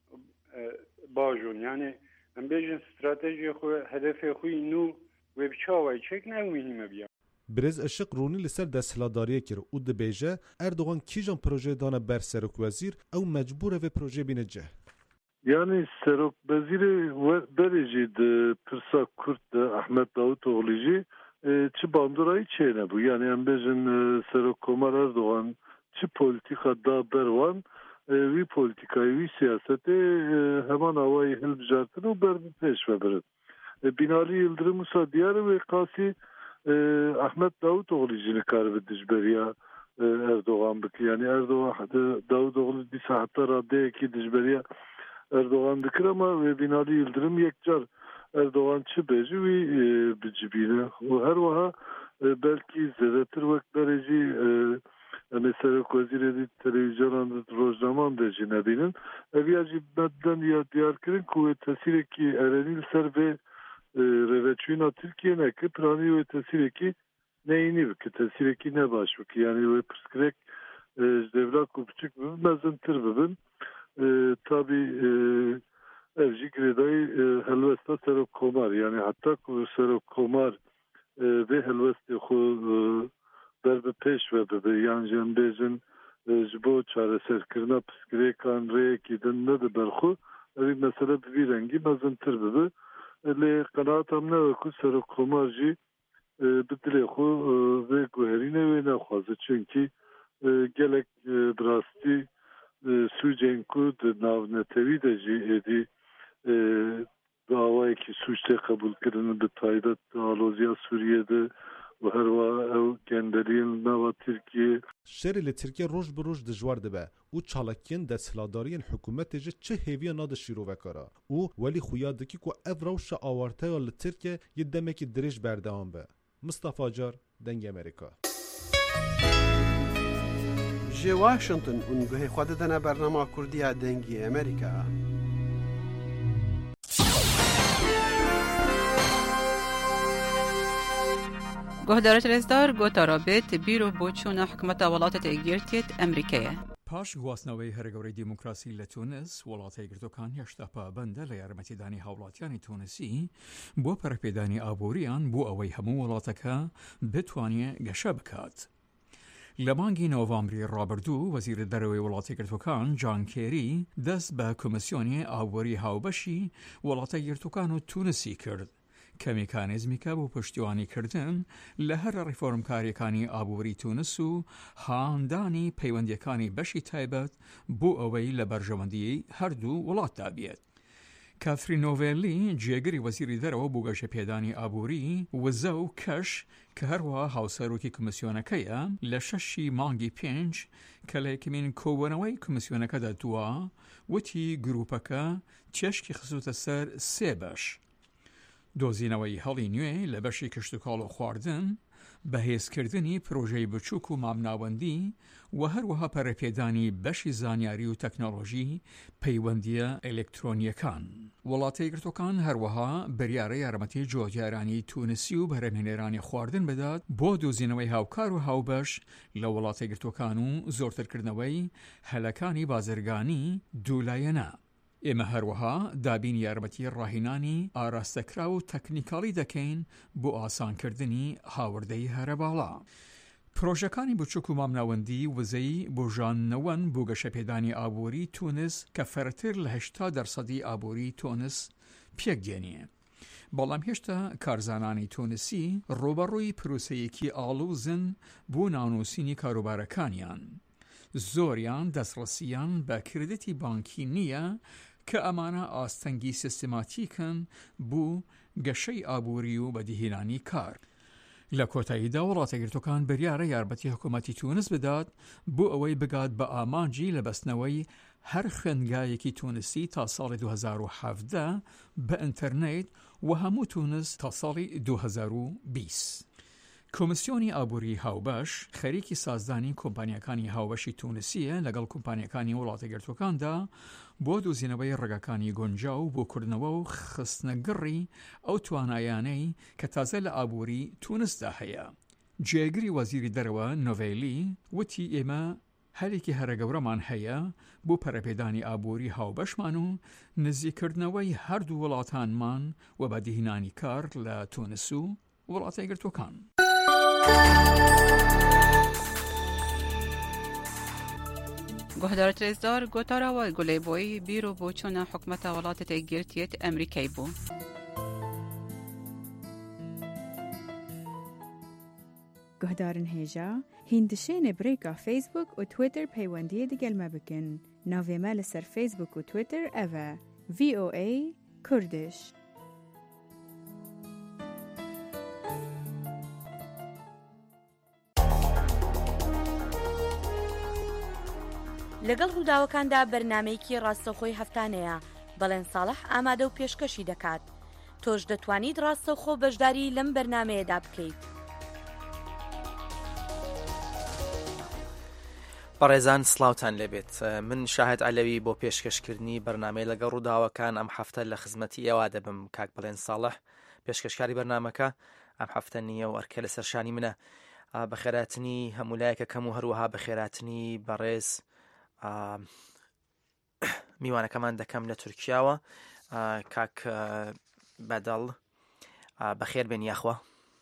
M: bajon yani ambejin strateji xo hedefe xo nu ve çava çek ne mühime biya
K: برز اشق رونی لسر دستهلاداریه کر او دبیجه اردوغان کیجان پروژه دانه بر سرک وزیر او مجبوره و پروژه بینه جه
L: yani serok wezîrê berêjî di pirsa Kurd de Ahmet Davutoğlu jî çi bandorayî çêne bû yani em bêjin serok Komar Erdoğan çi polîtika da berwan wî polîtikayê wî siyasetê heman awayê hilbijartin û ber bi pêş vebirin Binalî Yıldırım wisa diyar wê qasî Ahmet Davutoğlu jî nikare bi dijberiya Erdoğan bike yani Erdoğan Davutoğlu dîsa heta raddeyekî dijberiya Erdoğan dikir ama ve Binali Yıldırım yekcar Erdoğan çi bêjî wî bicibîne û her wiha belkî zêdetir wekberê jî em ê serok wezîrê dî televîzyonan rojnaman de jî nebînin ev ya jî medden ya diyarkirin ku wê tesîrekî erenî li ser vê rêveçûna Tirkiye neke piranî wê tesîrekî neyînî bike tesîrekî ne baş bike yani wê pirsgirêk ji devlet ku biçûk bibin mezintir bibin tabi ev jî girêdayî helwesta serok Komar yani heta ku serok Komar vê helwestê xwe ber bi pêş vebibe yan jî em bêjin ji bo çareserkirina pirsgirêkan rêyekî din nediber xwe evî mesele bi vî rengî mezintir bibe lê qenaatem ne ve ku serok Komar jî bi dilê xwe vê guherînê wê nexwaze çünkî gelek bi rastî sûcên ku di navnetewî de jî êdî davayekî sûc tê qebûlkirin bi taybet di aloziya Sûriyê de û her wiha ew genderiyên nava Tirkiye
K: şerê li Tirkiye roj bi roj dijwar dibe û çalakiyên desthiladariyên hikûmetê jî çi hêviya nade şîrovekara û welî xuya dikî ku ev rewşa awarteya li Tirkiye yê demekî dirêj berdewam be Mustafa Car Dengê Amerîka
D: ji Washington û guhê xwe didine bernama Kurdiya Dengê Amerîka
A: گهدارت رزدار گوتا رابط بیرو بوچونا حکمت ولاتت ایگیرتیت امریکیه.
N: پاش گواستنەوەی هەرگەورەی دیموکراسی لە تونس وڵاتە یەکگرتوەکان هێشتا پابەندە لە یارمەتیدانی هاوڵاتیانی تونسی بۆ پەرەپێدانی ئابووریان بۆ ئەوەی هەموو وڵاتەکە بتوانێت گەشە بکات. لە مانگی نۆڤامبری ڕابردوو وەزیرە دەرەوەی وڵاتە یەکگرتوەکان جان کێری دەست بە کۆمسیۆنی ئابووری هاوبەشی وڵاتە یەکگرتوەکان و تونسی کرد کە میکانیزمیکە بۆ پشتیوانیکردن لە هەر ڕیفۆرمکاریەکانی ئابووری تونس و هاندانی پەیوەندیەکانی بەشی تایبەت بۆ ئەوەی لە بەرژەوەندی هەردوو وڵاتدا بێت. کاترین نۆڤێلی جێگری وەزیری دەرەوە بۆ گەشەپێدانی ئابووری وزە و کەش کە هەروەها هاوسەرۆکی کۆمسیۆنەکەیە لە شەشی مانگی پێنج کە لە یەکەمین کۆبوونەوەی کۆمسیۆنەکەدا دووە وتی گروپەکە چێشکی خستوتە سەر سێ بەش: دۆزینەوەی هەڵی نوێ لە بەشی کشتوکاڵ و خواردن، بەهێزکردنی پرۆژەی بچووک و مامناوەندی و هەروەها پەرەپێدانی بەشی زانیاری و تەکنۆلۆژی پەیوەندیە ئەلێکترۆنیەکان. وڵاتە یەکگرتوەکان هەروەها بریارە یارمەتی جۆگیارانی تونسی و بەرهەمهێنەرانی خواردن بدات بۆ دۆزینەوەی هاوکار و هاوبەش لە وڵاتە یەکگرتوەکان و زۆرترکردنەوەی هەلەکانی بازرگانی دوولایەنە. ئێمە هەروەها دابین یارمەتی ڕاهینانی ئاراستەکرا و تەکنیکاڵی دەکەین بۆ ئاسانکردنی هاوردەی هەرەباڵا. پرۆژەکانی بچووک و مامناوەندی وزەی بۆ ژاننەوەن بۆ گەشەپێدانی ئابووری تونس کە فەرەتر لە هەشتا دەرسەدی ئابووری تونس پێکدێنێ. بەڵام هێشتا کارزانانی تونسی ڕۆبەڕووی پرۆسەیەکی ئاڵوزن بۆ ناونووسینی کاروبارەکانیان. زۆریان دەستڕەسیان بە کردەتی بانکی نییە کە ئەمانە ئاستەنگی سیستماتیکن بوو گەشەی ئابووری و بەدیهێنانی کار. لە کۆتاییدا وڵاتە یەکگرتوەکان بریارە یارمەتی حکوومەتی تونس بدات بۆ ئەوەی بگات بە ئامانجی لە بەستنەوەی هەر خوێندگایەکی تونسی تا ساڵی دوو هەزار و حەڤدە بە ئینتەرنێت و هەموو تونس تا ساڵی دوو هەزار و بیست. کۆمسیۆنی ئابووری هاوبەش خەریکی سازدانی کۆمپانیەکانی هاوبەشی تونسیە لەگەڵ کۆمپانیەکانی وڵاتە یەکگرتوەکاندا بۆ دۆزینەوەی ڕێگەکانی گۆنجاو بۆ کردنەوە و خستنەگڕی ئەو توانایانەی کە تازە لە ئابووری تونسدا هەیە. جێگری وەزیری دەرەوە نۆڤێلی وتی ئێمە هەرێکی هەرەگەورەمان هەیە بۆ پەرەپێدانی ئابووری هاوبەشمان و نزیکردنەوەی هەردوو وڵاتانمان و بەدیهێنانی کار لە تونس و وڵاتە یەکگرتوەکان.
A: گۆهدارە ترێزدار گۆتاراوە گولەیبۆی بیرۆ بۆ چۆنە حکومەتە وڵاتە تێگرتیێت ئەمریکای بوو.
O: گۆهدارن هێژا هیندشێنێ برێکا فیسبوک و تویتر پەیوەندیە دیگەلمە بکن. ناوێمە لەسەر فیسبوک و تویتر ئەڤە ڤی ئۆ ئەی کوردش.
P: لەگەڵ ڕووداوەکاندا بەرنامەیەکی ڕاستەوخۆی هەفتانەیە بەڵێن ساڵح ئامادە و پێشکەشی دەکات. تۆش دەتوانیت ڕاستەوخۆ بەشداری لەم بەرنامەیەدا بکەیت.
Q: بەڕێزان سڵاوتان لێبێت. من شاهد عەلەوی بۆ پێشکەشکردنی بەرنامەی لەگەڵ ڕووداوەکان ئەم هەفتە لە خزمەتی ئێوە دەبم. کاک بەڵێن ساڵح پێشکەشکاری بەرنامەکە ئەم هەفتە نییە و ئەرکە لەسەر شانی منە. بەخێراتنی هەمولایەکە کەم و هەروەها بەخێراتنی بەڕێز میوانەکەمان دەکەم لە تورکیاوە. کاک بەدڵ بەخێر بێن یاخوا.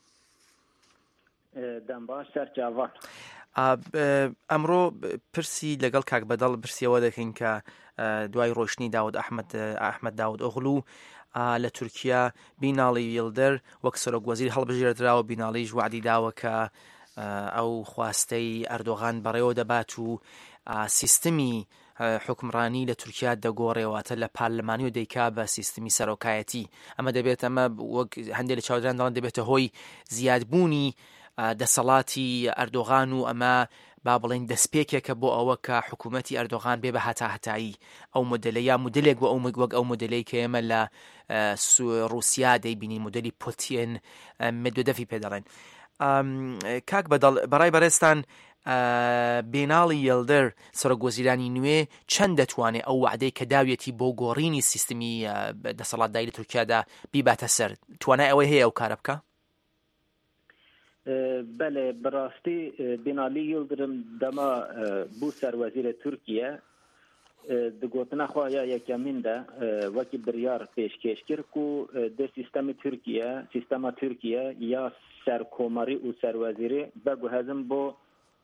R: دەم باش سەرچاوان.
Q: ئەمڕۆ پرسی لەگەڵ کاک بەدڵ پرسیەوە دەکەین کە دوای ڕۆشنی داود ئەحمەد ئەحمەد داود ئۆغڵو لە تورکیا بیناڵی یلدەر وەک سەرۆک وەزیر هەڵبژێردراوە، بیناڵیش وعدی داوە کە ئەو خواستەی ئەردۆغان بەڕێوە دەبات و سیستمی حکمڕانی لە تورکیا دەگۆڕێواتە لە پارلەمانی و دەیکا بە سیستمی سەرۆکایەتی. ئەمە دەبێت ئەمە وەک هەندێک لە چاودێران دەڵێن دەبێتە هۆی زیادبوونی دەسەڵاتی ئەردۆغان و ئەمە با بڵێن دەستپێکێکە بۆ ئەوە کە حکوومەتی ئەردۆغان بێ بە هەتاهەتایی ئەو مدلە یا مدلێک بۆ ئەو وەک ئەو مدلەی کە ئێمە لە رووسیا دەیبینی مدلی پوتین مێدودەفی پێ دەڵێن. کاک بەدڵ بەڕای بەڕێستان بێناڵی یلدەر سەرۆک وەزیرانی نوێ چەند دەتوانێت ئەو وعدەی کە داویەتی بۆ گۆڕینی سیستمی دەسەڵاتداری لە تورکیادا بیباتە سەر؟ توانای ئەوەی هەیە ئەو کارە بکە؟
R: بله براستی بینالی یلدرم دما بو سروزیر ترکیه دگوتنا خواهیا یکمین ده وکی بریار پیشکش کرد که ده سیستم ترکیه سیستم ترکیه یا سرکوماری و سروزیری بگو هزم با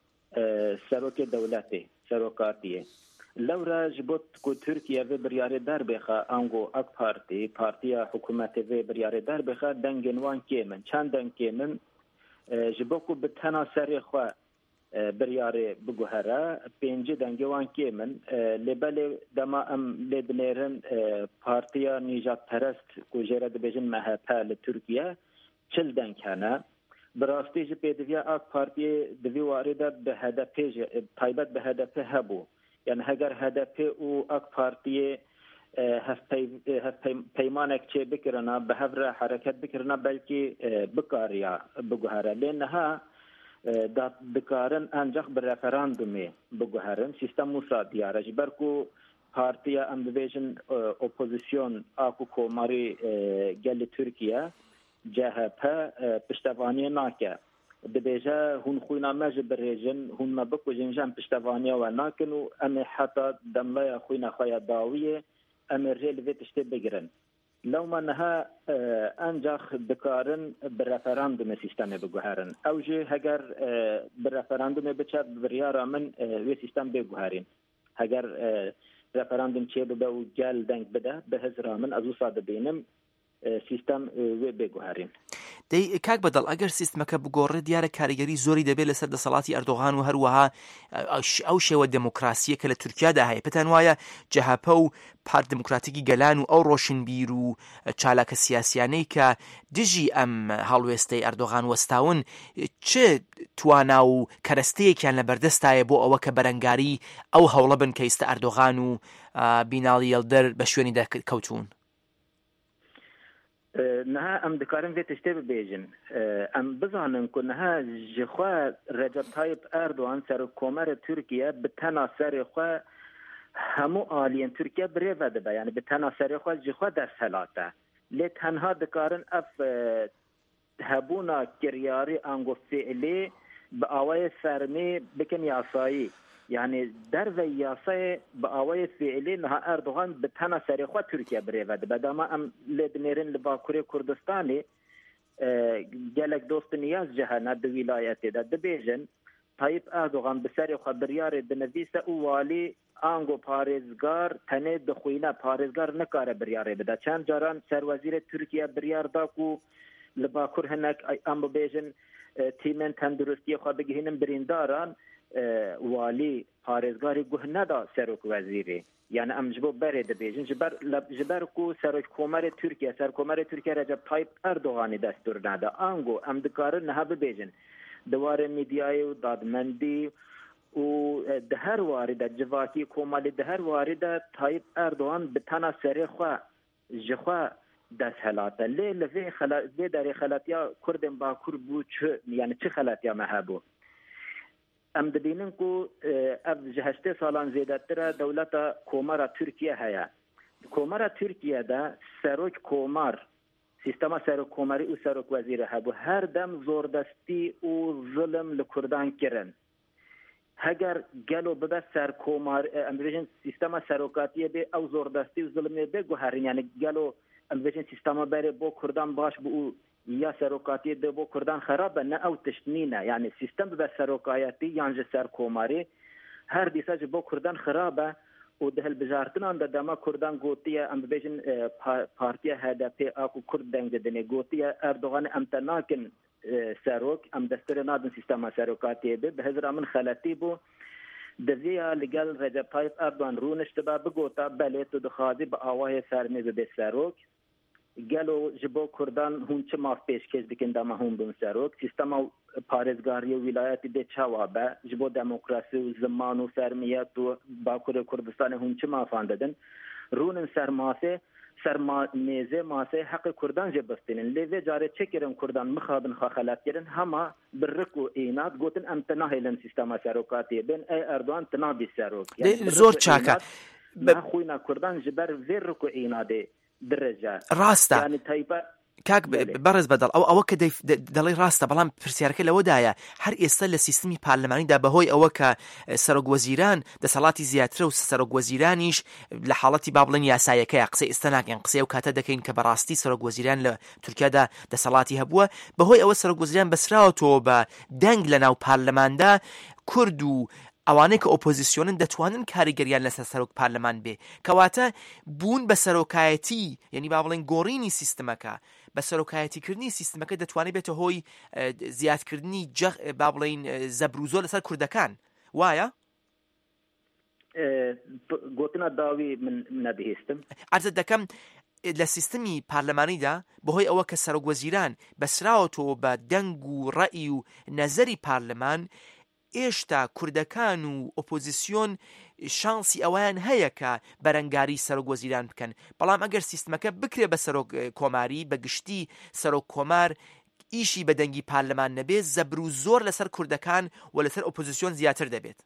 R: سروک دولتی سروکاتیه لورا جبوت کو ترکیه و بریار در بخا انگو اک پارتی پارتیا حکومت و بریار در بخا دنگنوان کیمن چند دنگ کیمن جبو کو بتنا سری خوا بریار بگوهره پنج دنگوان کیمن لبل دما ام لدنرن پارتیا نجات پرست کو جرد بجن مهپا لترکیه چل دنگ هنه براستی جی پیدویا اک پارتی دوی وارده به هدف تایبت به هدف هبو یعنی اگر هدف او اک پارتی هف پیمانک چه بکرنا به هفر حرکت بکرنا بلکه بکاریا بگوهره لانها داد بکارن انجاق بر رفراندومی بگوهرن سیستم موسا دیارج برکو پارتیا ام دیویژن اپوزیسیون آکو کوماری گل ترکیه جهپا پشتوانی ناکه دبیجا هون خوینا مج برژن هون ما بکو جنجان پشتوانی و ناکن و ام حتی دملا خوینا خویا داویه ام ریل ویتشته بگیرن لو ما نها انجاخ بکارن برفراندوم سیستم بگوهرن او جه هگر برفراندوم بچه بریارا من وی سیستم بگوهرین هگر رفراندوم چه بده و گل دنگ بده به هزرا من ازو ساده بینم سیستم وی بگوهرین
Q: دەی کاک بەدڵ ئەگەر سیستمەکە بگۆڕێت دیارە کاریگەری زۆری دەبێت لەسەر دەسەڵاتی ئەردۆغان و هەروەها ئەو شێوە دموکراسیە کە لە تورکیادا هەیە پێتان وایە جەهاپە و پارت دموکراتیکی گەلان و ئەو ڕۆشنبیر و چالاکە سیاسیانەی کە دژی ئەم هەڵوێستەی ئەردۆغان وەستاون چ توانا و کەرەستەیەکیان لە بەردەستایە بۆ ئەوە کە بەرەنگاری ئەو هەوڵە بن کە ئێستا ئەردۆغان و بیناڵی یەلدەر بە شوێنی دەکەوتون
R: نها ام دکارن وی تشته ببیجن ام بزانن که نها جخوا رجب طایب اردوان سر کومر ترکیه به تنا سر خوا همو آلین ترکیه بره وده با یعنی به تنا سر خوا جخوا در سلاته لی تنها دکارن اف هبونا کریاری انگو فعلی به آوای فرمی بکن یاسایی یعنی در و یاسای با آوای فعلی نه اردوغان به تنها سری خود ترکیه بریود بداما ام لدنیرن لباکوری کردستانی گلک دوست نیاز جهنه دو ولایتی ده دبیجن طایب اردوغان به سری خود بریار دنویسه او والی آنگو پارزگار تنه دخوینه پارزگار نکاره بریاره بده چند جاران سروزیر ترکیه بریار دا کو لباکور هنک ام ببیجن تیمن تندرستی خود بگهینن برینداران والی پارزگاری گوه ندا سروک وزیری یعنی ام جبو بره دبیجن جبر جبر کو سروک کومر ترکیه سر کومر ترکیه رجب طایب اردوغانی دستور ندا آنگو ام دکار نه ببیجن دوار میدیای و دادمندی و دهر وارد جواکی کومالی دهر وارد طایب اردوغان بتنا سری خو جخوا دست هلاته لی لوی خلا وی در خلاتیا کردن با کور بو چه یعنی چه خلاتیا مهبو ام دبینن کو اف جهشته سالان زیادتر دولت کومارا ترکیه هيا کومارا ترکیه دا سروک کومار سیستم سروک کوماری او سروک وزیر هبو هر دم زوردستی او ظلم لکردان کرن هگر گلو بده سر کومار امریکن سیستم سروکاتی به او زوردستی و ظلم به گوهرین یعنی گلو امریکن سیستم بره بو کردان باش بو یا سروکاتی ده بو کردان خرابه نه او تشنینه یعنی سیستم به سروکایتی یعنی سر کوماری هر دیساج بو کردان خرابه و ده البجارتنان ده دما کردان گوتیه ام بیجن پارتی هدف اكو کرد دنگ دنه گوتیه اردوغان امتناکن سروک ام دستور نادن سیستم سروکاتی به به هزار من خلطی بو دزیا لگل رجب طایب اردوغان رونش تبا بگوتا بله تو دخوازی با آواه سرمی به سروک گلو جبو کردان هون چه ماف پیش کش بکن دما هون بون سروک سیستم پارزگاری و ولایتی ده چوابه جبو دموکراسی و زمان و فرمیت و باکور کردستان هون چه مافان دادن رونن سرماسه سرمایه ماسه حق کردان جبستین لیوی جاره چه کرن کردان مخابن خاخلات کرن هما برکو اینات گوتن ام تناهلن سیستم سروکاتی بین ای اردوان تناه بی سروک
Q: زور چاکه
R: ما خوینا کردان جبر ویر رکو ایناده درجه
Q: راسته
R: یعنی تایبه
Q: کاک بەڕێز بەدڵ ئەو ئەوە کە دەڵی ڕاستە بەڵام پرسیارەکە لەوەدایە هەر ئێستا لە سیستمی پارلەمانیدا بەهۆی ئەوە کە سەرۆکوەزیران دەسەڵاتی زیاترە و سەرۆکوەزیرانیش لە حاڵەتی با بڵێن یاسایەکەیە قسەی ئێستا ناکەن قسەی و کاتە دەکەین کە بەڕاستی سەرۆکوەزیران لە تورکیادا دەسەڵاتی هەبووە بەهۆی ئەوە سەرۆکوەزیران بەسراوەتەوە بە دەنگ لە ناو پارلەماندا کورد و ئەوانەی کە ئۆپۆزیسیۆنن دەتوانن کاریگەریان لەسەر سەرۆک پارلەمان بێ کەواتە بوون بە سەرۆکایەتی یعنی با بڵێن گۆڕینی سیستمەکە بە سەرۆکایەتیکردنی سیستمەکە دەتوانێت بێتە هۆی زیادکردنی جەخ با بڵێن زەبروزۆ لەسەر کوردەکان وایە؟
R: گوتنە داوی من نەدەهێستم
Q: عەرزت دەکەم لە سیستمی پارلەمانیدا بەهۆی ئەوە کە سەرۆکوەزیران بەسراوەتەوە بە دەنگ و ڕەئی و نەزەری پارلەمان ئێشتا کوردەکان و ئۆپۆزیسیۆن شانسی ئەویان هەیە کە بەرەنگاری سەرۆکوەزیران بکەن بەڵام ئەگەر سیستمەکە بکرێ بە سەرۆک کۆماری بە گشتی سەرۆک کۆمار ئیشی بە دەنگی پارلەمان نەبێت زەبر و زۆر لەسەر کوردەکان و لەسەر ئۆپۆزیسیۆن زیاتر دەبێت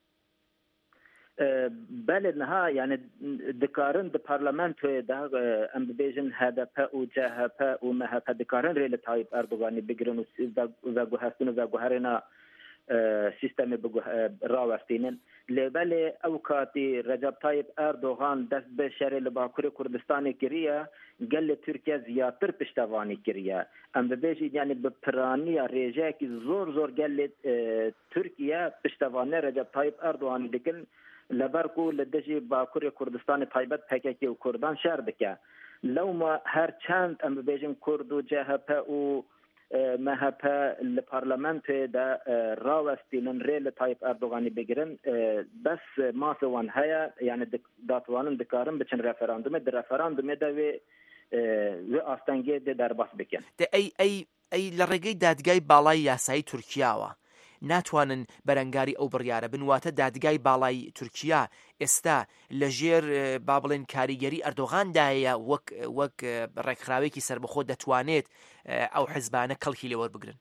R: بله نها یعنی دکارن د پارلمان توی دا ام ببیجن هدف و جهپ و مهپ دکارن ریل تایپ اردوغانی بگیرن و گوهستن و گوهرنا سیستم راوستینن لبل اوقاتی رجب طیب اردوغان دست به شر لباکور کردستان کریه گل ترکیه زیاتر پشتوانی کریه ام ببیجی یعنی به پرانی ریجه که زور زور گل ترکیه پشتوانی رجب طیب اردوغانی دکن لبرکو لدجی باکور کردستان تایبت پککی و کردان شهر بکه لو ما هر چند ام ببیجن کرد و جهپ و مهپ لپارلمنت دا راوستینن ریل تایپ اردوغانی بگیرن بس ماس وان هیا یعنی داتوانن دکارن بچن رفراندوم در رفراندوم دا وی وی آستانگی دا در باس بکن
Q: ای ای ای لرگی دادگای بالای یاسایی ترکیاوه ناتوانن بەرەنگاری ئەو بڕیارە بنواتە دادگای باڵای تورکیا ئێستا لەژێر با بڵێن کاریگەری ئەردۆغاندایە وەک وەک ڕێکخراوێکی سربەخۆ دەتوانێت ئەو حیزبانە کەڵکی لێوە بگرن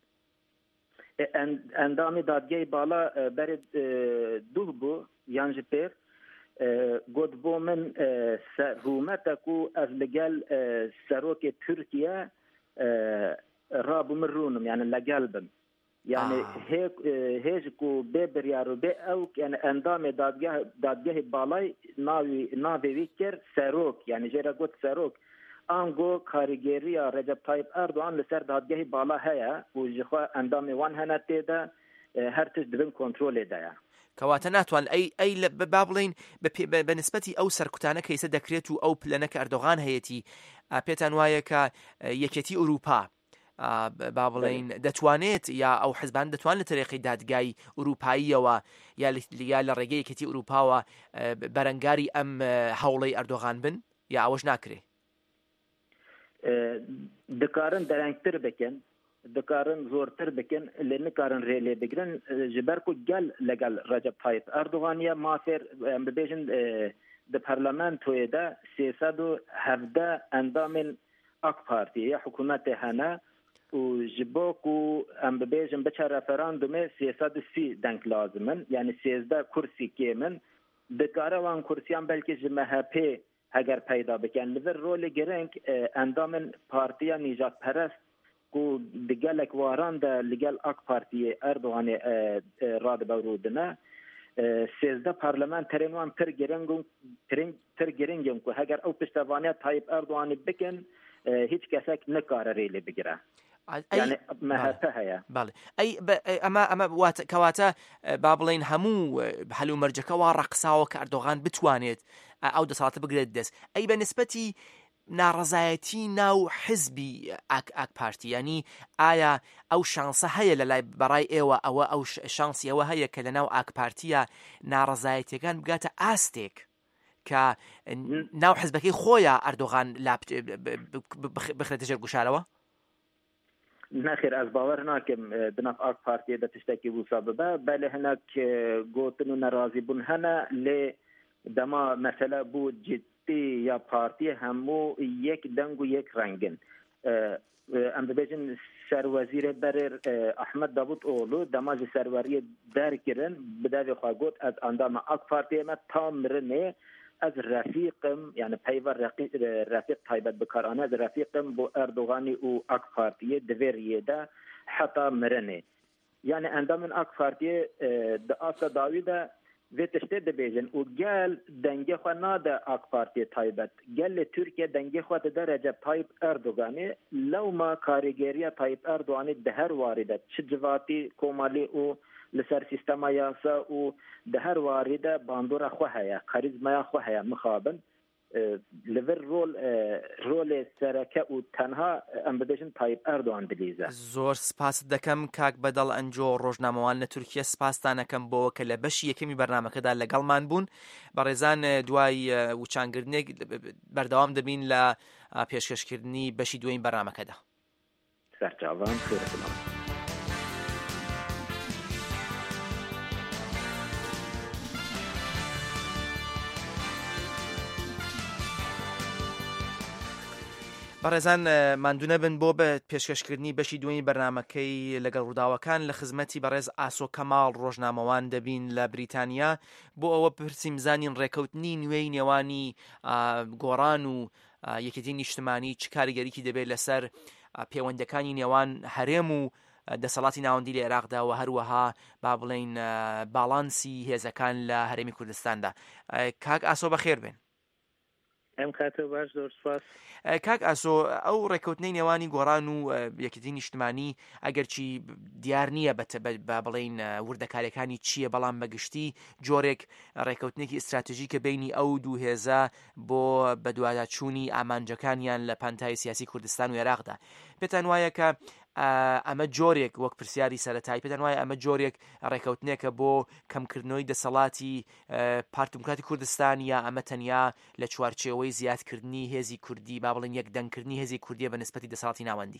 R: ئەندامی دادگای باڵا بەرێ دوو بوو یانژ پێر گوت بۆ من حکوومەتێک و ئەس لەگەل سەرۆکی تورکیا ڕابوو من ڕوونم یعنی لەگەل بم يعني هيك هيجكو ببريارو بي او يعني اندام دادگاه دادگاه بالاي ناوي ناوي ويكر سروك يعني جرا قلت سروك انغو كاريجيريا رجب طيب اردوغان لسر دادگاه بالا هيا وجخوا اندام وان هنته ده هر تش دبن كنترول ده
Q: کەواتە ناتوان ئەی ئەی با بڵین بە نسبەتی ئەو سەرکوتانە کە ئێستا دەکرێت و ئەو پلەنە کە ئەردۆغان هەیەی پێتان وایە کە یەکێتی ئوروپا با بڵین دەتوانێت یا ئەو حزبان دەتوان لە تەرێقی دادگای ئوروپاییەوە یا لە ڕێگەی یەکێتی ئوروپاوە بەرەنگاری ئەم هەوڵەی ئەردۆغان بن یا ئەوەش ناکرێ
R: دکارن دەرەنگتر بکەن دکارن زۆرتر بکەن لێ نکارن رێلێ بگرن ji ber ku gel لەگەڵ ڕەجەب تایپ ئەردوغانیە مافێر ببێژن د پەرلەمانتۆیە دا سێ سەد و هەڤدە ئەندامên AK Parti یا حکوومەتê hene û ji bo ku em bibêjin biçe referandumê sê sed û sî deng lazim in yani sêzde kursî kêm in dikare wan kursiyan belkî ji M H P heger peyda bikin li vir rolê giring endamên partiya nîjadperest ku di gelek waran de li gel AK Partiyê Erdoganê radibewrûdine sêzde parlamenterên wan pir giring pir giringin ku heger ew piştevaniya Tayyip Erdoganî bikin هیچ کەسێک نەکارە رێلێ بگرە یعنی مەهەپە هەیە
Q: باڵێ ئەی ئەمە ئەمە کەواتە با بڵێن هەموو هەلو مەرجەکەەوە ڕەقساوە کە ئەردۆغان بتوانێت ئەو دەسەڵاتە بگرێت دەست ئەی بە نسبەتی ناڕەزایەتی ناو حزبی ئاک پارتی ینی ئایا ئەو شانسە هەیە لە لای بەڕای ئێوە ئەوە ئەو شانسی ئەوە هەیە کە لە ناو ئاک پارتیە ناڕەزایەتیەکان بگاتە ئاستێک کە ناو حزبەکەی خۆیە ئەردۆغان بخرێتە ژێر گوشارەوە
R: نەخێر ئەس باوەڕ ناکەم بناف ئاک پارتیە دە تشتێکی وسا ببە بەلێ هەناک گوتن و نەرازی بوون هەنە لێ دەما مەسەلە بوو جدی یا پارتیە هەموو یەک دەنگ و یەک ڕەنگن ئەم ببێژن سەروەزیرە بەرێر ئەحمەد داوود ئۆغلو دەما ji سەروەریە دەرکردن بدەوێ خوا گوت ئەس ئەندامە ئاک پارتیەمە تا مرنێ از رفیقم یعنی پیوە رفیق تایبەت بکارانە از رفیقم بۆ ئەردۆغانی و ئاک پارتیە دەڤێریێدا حتا مرنێ یعنی ئەندامن ئاک پارتیە دە ئاسا داویدا vê tiştê dibêjin û gel dengê xwe nade AK Partiye taybet gel li Tirkiye dengê xwe dide Recep Tayyip Erdoganê lewma karîgeriya Tayyip Erdoganê di her warî de çi civatî komalî û li ser sîstema yasa û di her warî de bandora xwe heye karizmaya xwe heye mixabin li vir rol rolê sereke û tenha em bidêjin Tayyip Erdogan dilîze.
Q: زۆر سپاس دەکەم کاک بەدەڵ ئەنجۆ ڕۆژنامەوان لە تورکیا سپاسدانەکەم بۆەوە کە لە بەشی یەکەمی بەرنامەکەدا لەگەڵمان بوون بەڕێزان دوای وچانگرنێک بەردەوام دەبین لە پێشکەشکردنی بەشی دوایین بەرنامەکەدا.
R: سەرچاوان خێرەتەوە.
Q: بەڕێزان ماندوونە بن بۆ بە پێشکەشکردنی بەشی دوای بەرنمەکەی لەگەڵ ڕووداوەکان لە خزمەتی بەڕێز ئاسۆ کەماڵ ڕۆژنامەوان دەبین لە بریتانیا بۆ ئەوە پرسیم زانین ڕێکەوتنی نوێی نێوانی گۆڕان و یەکێتی نیشتمانی چ کاریگەریکی دەبێت لەسەر پەیوەندەکانی نێوان هەرێم و دەسەڵاتی ناوەندی لە عێراقدا و هەروەها با بڵێن باڵانسی هێزەکان لە هەرێمی کوردستاندا. کاک ئاسۆ بەخێر بێن.
S: ئەم کاتە باش زۆر سپاس.
Q: کاک ئاسۆ ئەو ڕێکەوتنەی نێوانی گۆڕان و یەکێتی نیشتمانی ئەگەرچی دیار نییە بە بڵێن وردەکاریەکانی چییە بەڵام بەگشتی جۆرێک ڕێکەوتنێکی ئستراتژیکە بینی ئەو دوو هێزە بۆ بەدواداچوونی ئامانجەکانیان لە پانتای سیاسی کوردستان و عێراقدا. پێتان وایە کە ئەمە جۆرێک وەک پرسیاری سەرەتایی پێتان وایە ئەمە جۆرێک ڕێکەوتنێکە بۆ کەمکردنەوەی دەسەڵاتی پارتی دموکراتی کوردستان یا ئەمە تەنیا لە چوارچێوەی زیادکردنی هێزی کوردی با بڵێن یەکدەنگکردنی هێزی کوردیە بە نسبەتی دەسەڵاتی ناوەندی؟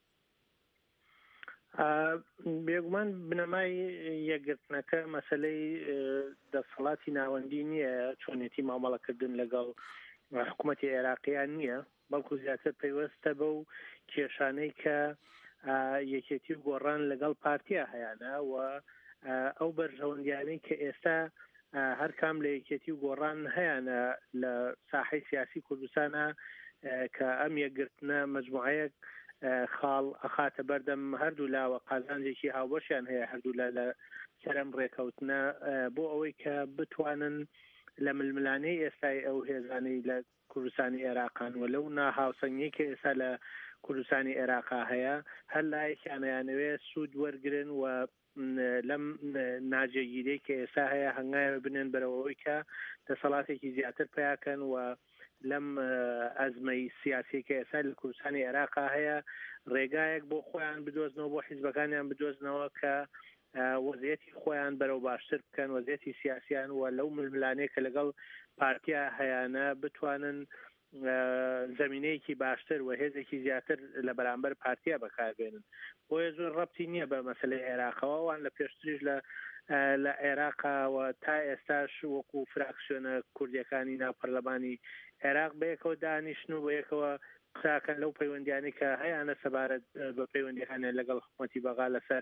S: بێگومان بنەمای یەکگرتنەکە مەسەلەی دەسەڵاتی ناوەندی نییە چۆنێتی مامەڵەکردن لەگەڵ حکوومەتی عێراقییان نییە بەڵکو زیاتر پەیوەستە بەو کێشانەی کە یەکێتی و گۆڕان لەگەڵ پارتیا هەیەە و ئەو بەرژەوەندیانەی کە ئێستا هەر کام لە یەکێتی و گۆڕان هەیەە لە ساحەی سیاسی کوردستانە کە ئەم یەکگرتنە مجموعەیەک خاڵ ئەخاتە بەردەم هەردوو لاوە قازانجێکی هاوبەشیان هەیە هەردوو لە لە سەرم ڕێکەوتنە بۆ ئەوەی کە بتوانن لە ململانەی ئێستای ئەو هێزانەی لە کوردستانی عێراقان و لەو ناهاوسەنگی کە ئێستا لە کوردستانی عێراقا هەیە هەر لایەکیانیانەوێت سوود وەرگرن و لەم ناجێگیرەی کە ئێستا هەیە هەنگایە بنێن بەرەوەی کە دەسەڵاتێکی زیاتر پیاکەن و لەم ئەزمەی سیاسی کە ئێستا لە کوردستانی عێراقا هەیە ڕێگایەک بۆ خۆیان بدۆزنەوە بۆ حیزبەکانیان بدۆزنەوە کە وەزیەتی خۆیان بەرەو باشتر بکەن وەزیەتی سیاسیان و لەو ململانەیە کە لەگەڵ پارتیا هەیەە بتوانن زمینەیەکی باشتر و هێزێکی زیاتر لە بەرامبەر پارتیا بەکاربێنن بۆیە زۆر ڕەبتی نییە بە مەسلەی عێراقەوەوان لە پێشتریش لە لە عێراقەوە تا ئێستاش وەکو فراکسیۆنە کوردیەکانی ناوپەرلەمانی عێراق بەیەکەوە دانیشتن و بەیەکەوە قساکەن لەو پەیوەندیانی کە هەیەە سەبارەت بە پەیوەندیەکانیان لەگەڵ حکوومەتی بەغا لەسەر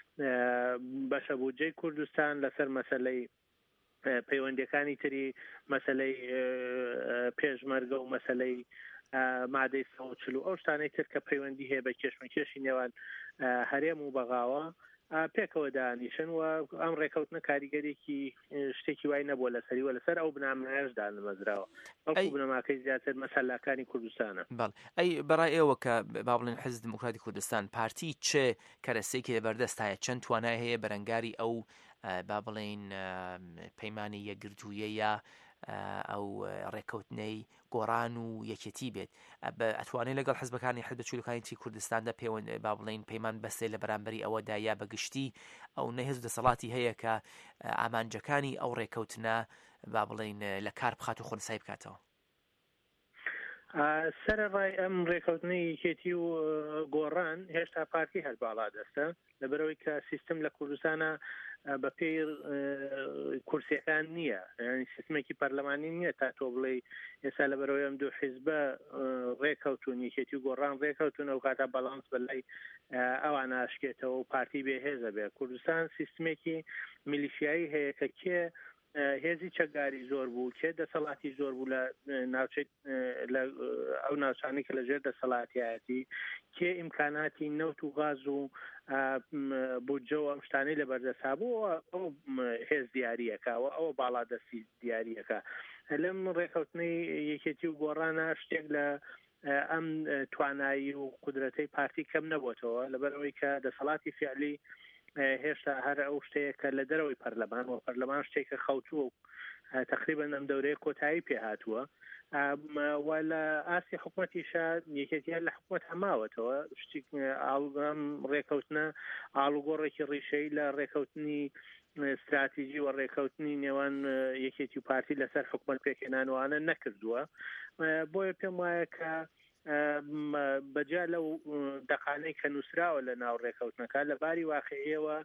S: بەشە بودجەی کوردستان لەسەر مەسەلەی پەیوەندیەکانی تری مەسەلەی پێشمەرگە و مەسەلەی مادەی سەوچل و ئەو شتانەی تر کە پەیوەندی هەیە بە کێشمەکێشی نێوان هەرێم و بەغاوە پێکەوە دانیشن و ئەم ڕێکەوتنە کاریگەرێکی شتێکی وای نەبووە لەسەری و لەسەر ئەو بنامەیەشدا نمەزراوە بەڵکو بنەماکەی زیاتر مەسەلاکانی کوردستانە.
Q: بەڵ ئەی بەڕای ئێوە کە با بڵێن حزب دموکراتی کوردستان پارتی چێ کەرەسێکی لەبەردەستایە چەند توانای هەیە بەرەنگاری ئەو با بڵێن پەیمانی یەکگرتوویە یا ئەو ڕێکەوتنەی گۆڕان و یەکێتی بێت ئەتوانێت لەگەڵ حزبەکانی حزب چولەکانی کوردستاندا پەیوەند با بڵێن پەیمان بەستێ لە بەرامبەری ئەوەدا یا بەگشتی ئەو نەهێز دەسەڵاتی هەیە کە ئامانجەکانی ئەو ڕێکەوتنە با بڵێن لە کار بخات و خۆنسای بکاتەوە.
S: سەرڕای ئەم ڕێکەوتنی یەکێتی و گۆڕان هێشتا پارتی هەر باڵا دەستە لەبەرەوەی کە سیستم لە کوردستانە بە پێی کورسیەکان نییە ینی سیستمێکی پەرلەمانی نییە تا تۆ بڵێ ئێستا لەبەرەوەی ئەم دوو حیزبە ڕێکەوتون یەکێتی و گۆڕان ڕێکەوتونە و کاتە بەڵانس بەلای ئەوان ناشکێتەوە و پارتی بێهێزە بێ. کوردستان سیستمێکی میلیشیایی هەیە کە کێ هێزی چەکداری زۆر بوو کێ دەسەڵاتی زۆر بوو لە ناوچەی ئەو ناوچانی کە لەژێر دەسەڵاتیایەتی کێ ئیمکاناتی نەوت و غاز و بودجە و ئەم شتانەی لە بەردەسا بوو ئەو هێز دیاریەکەوە ئەوە باڵادەستی دیاریەکە لەم ڕێکەوتنەی یەکێتی و گۆڕانە شتێک لە ئەم توانایی و قودرەتەی پارتی کەم نەبووتەوە لەبەرەوەی کە دەسەڵاتی فعلی هێشتا هەر ئەو شتەیەکە لە دەرەوەی پەرلەمان و پەرلەمان شتێکە خەوتووە و تقریبا ئەم دەورەیە کۆتایی پێهاتووە و لە ئاسی حکوومەتیشا یەکێتیان لە حکوومەت هەماوەتەوە شتی ئاڵگەم ڕێکەوتنە ئاڵوگۆڕێکی ڕیشەی لە ڕێکەوتنی استراتیژی و ڕێکەوتنی نێوان یەکێتی و پارتی لەسەر حکوومەت پێکێنانوانە نەکردووە بۆیە پێم وایە کە بەجا لەو دەقانەی کە نووسراوە لە ناو ڕێکەوتنەکە لە باری واقعیەوە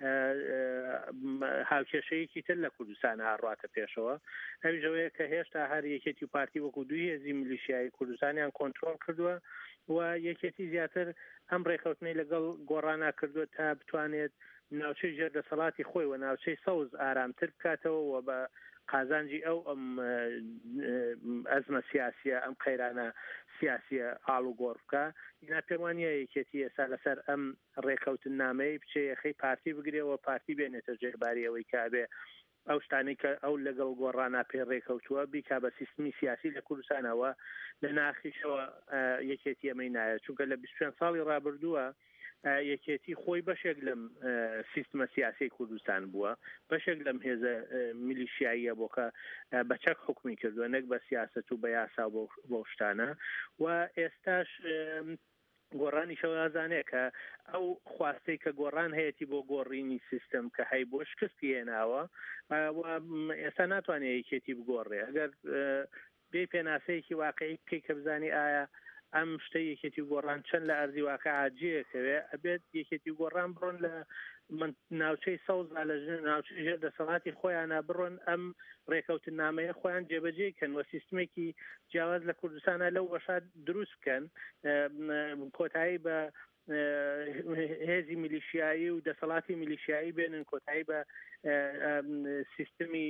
S: هاوکێشەیەکی تر لە کوردستان هاڕاتە پێشەوە ئەویژەوەیە کە هێشتا هەر یەکێتی و پارتی وەکو دوی هێزی میلیشیایی کوردستانیان کۆنترۆل کردووە و یەکێتی زیاتر ئەم ڕێکەوتنەی لەگەڵ گۆڕانا کردووە تا بتوانێت ناوچەی ژێردەسەڵاتی خۆی و ناوچەی سەوز ئارامتر بکاتەوە و بە قازانجی ئەو ئەم ئەزمە سیاسیە ئەم قەیرانە سیاسیە ئاڵ و گۆڕ بکە ئینا پێم وانییە یەکێتی ئێستا لەسەر ئەم ڕێکەوتن نامەی بچێ یەخەی پارتی بگرێەوە پارتی بێنێتە ژێرباری ئەوەی کابێ ئەو شتانی کە ئەو لەگەڵ گۆڕانا پێ ڕێکەوتووە بیکا بە سیستمی سیاسی لە کوردستانەوە لە ناخیشەوە یەکێتی ئەمەی نایە چونکە لە بیست و پێنج ساڵی ڕابردووە یەکێتی خۆی بەشێک لەم سیستمە سیاسی کوردستان بووە بەشێک لەم هێزە میلیشیاییە بۆ کە بەچەک حکمی کردووە نەک بە سیاست و بە یاسا بۆ شتانە و ئێستاش گۆڕانی شەوازانەیە کە ئەو خواستەی کە گۆڕان هەیەی بۆ گۆڕینی سیستم کە هەی بۆ شکستی هێناوە ئێستا ناتوانێت یەکێتی بگۆڕێ ئەگەر بێ پێناسەیەکی واقعی بکەی کە بزانی ئایا ئەم شتە یەکێتی گۆڕان چەند لە ئەرزی واقع عاجیەکەوێ ئەبێت یەکێتی گۆڕان بڕۆن لە ناوچەی سەوزا لە ناوچەی ژێر دەسەڵاتی خۆیانە بڕۆن ئەم ڕێکەوتن نامەیە خۆیان جێبەجێکەن وە سیستمێکی جیاواز لە کوردستانە لەو بەشا دروست بکەن کۆتایی بە هێزی میلیشیایی و دەسەڵاتی میلیشیایی بێنن کۆتایی بە سیستمی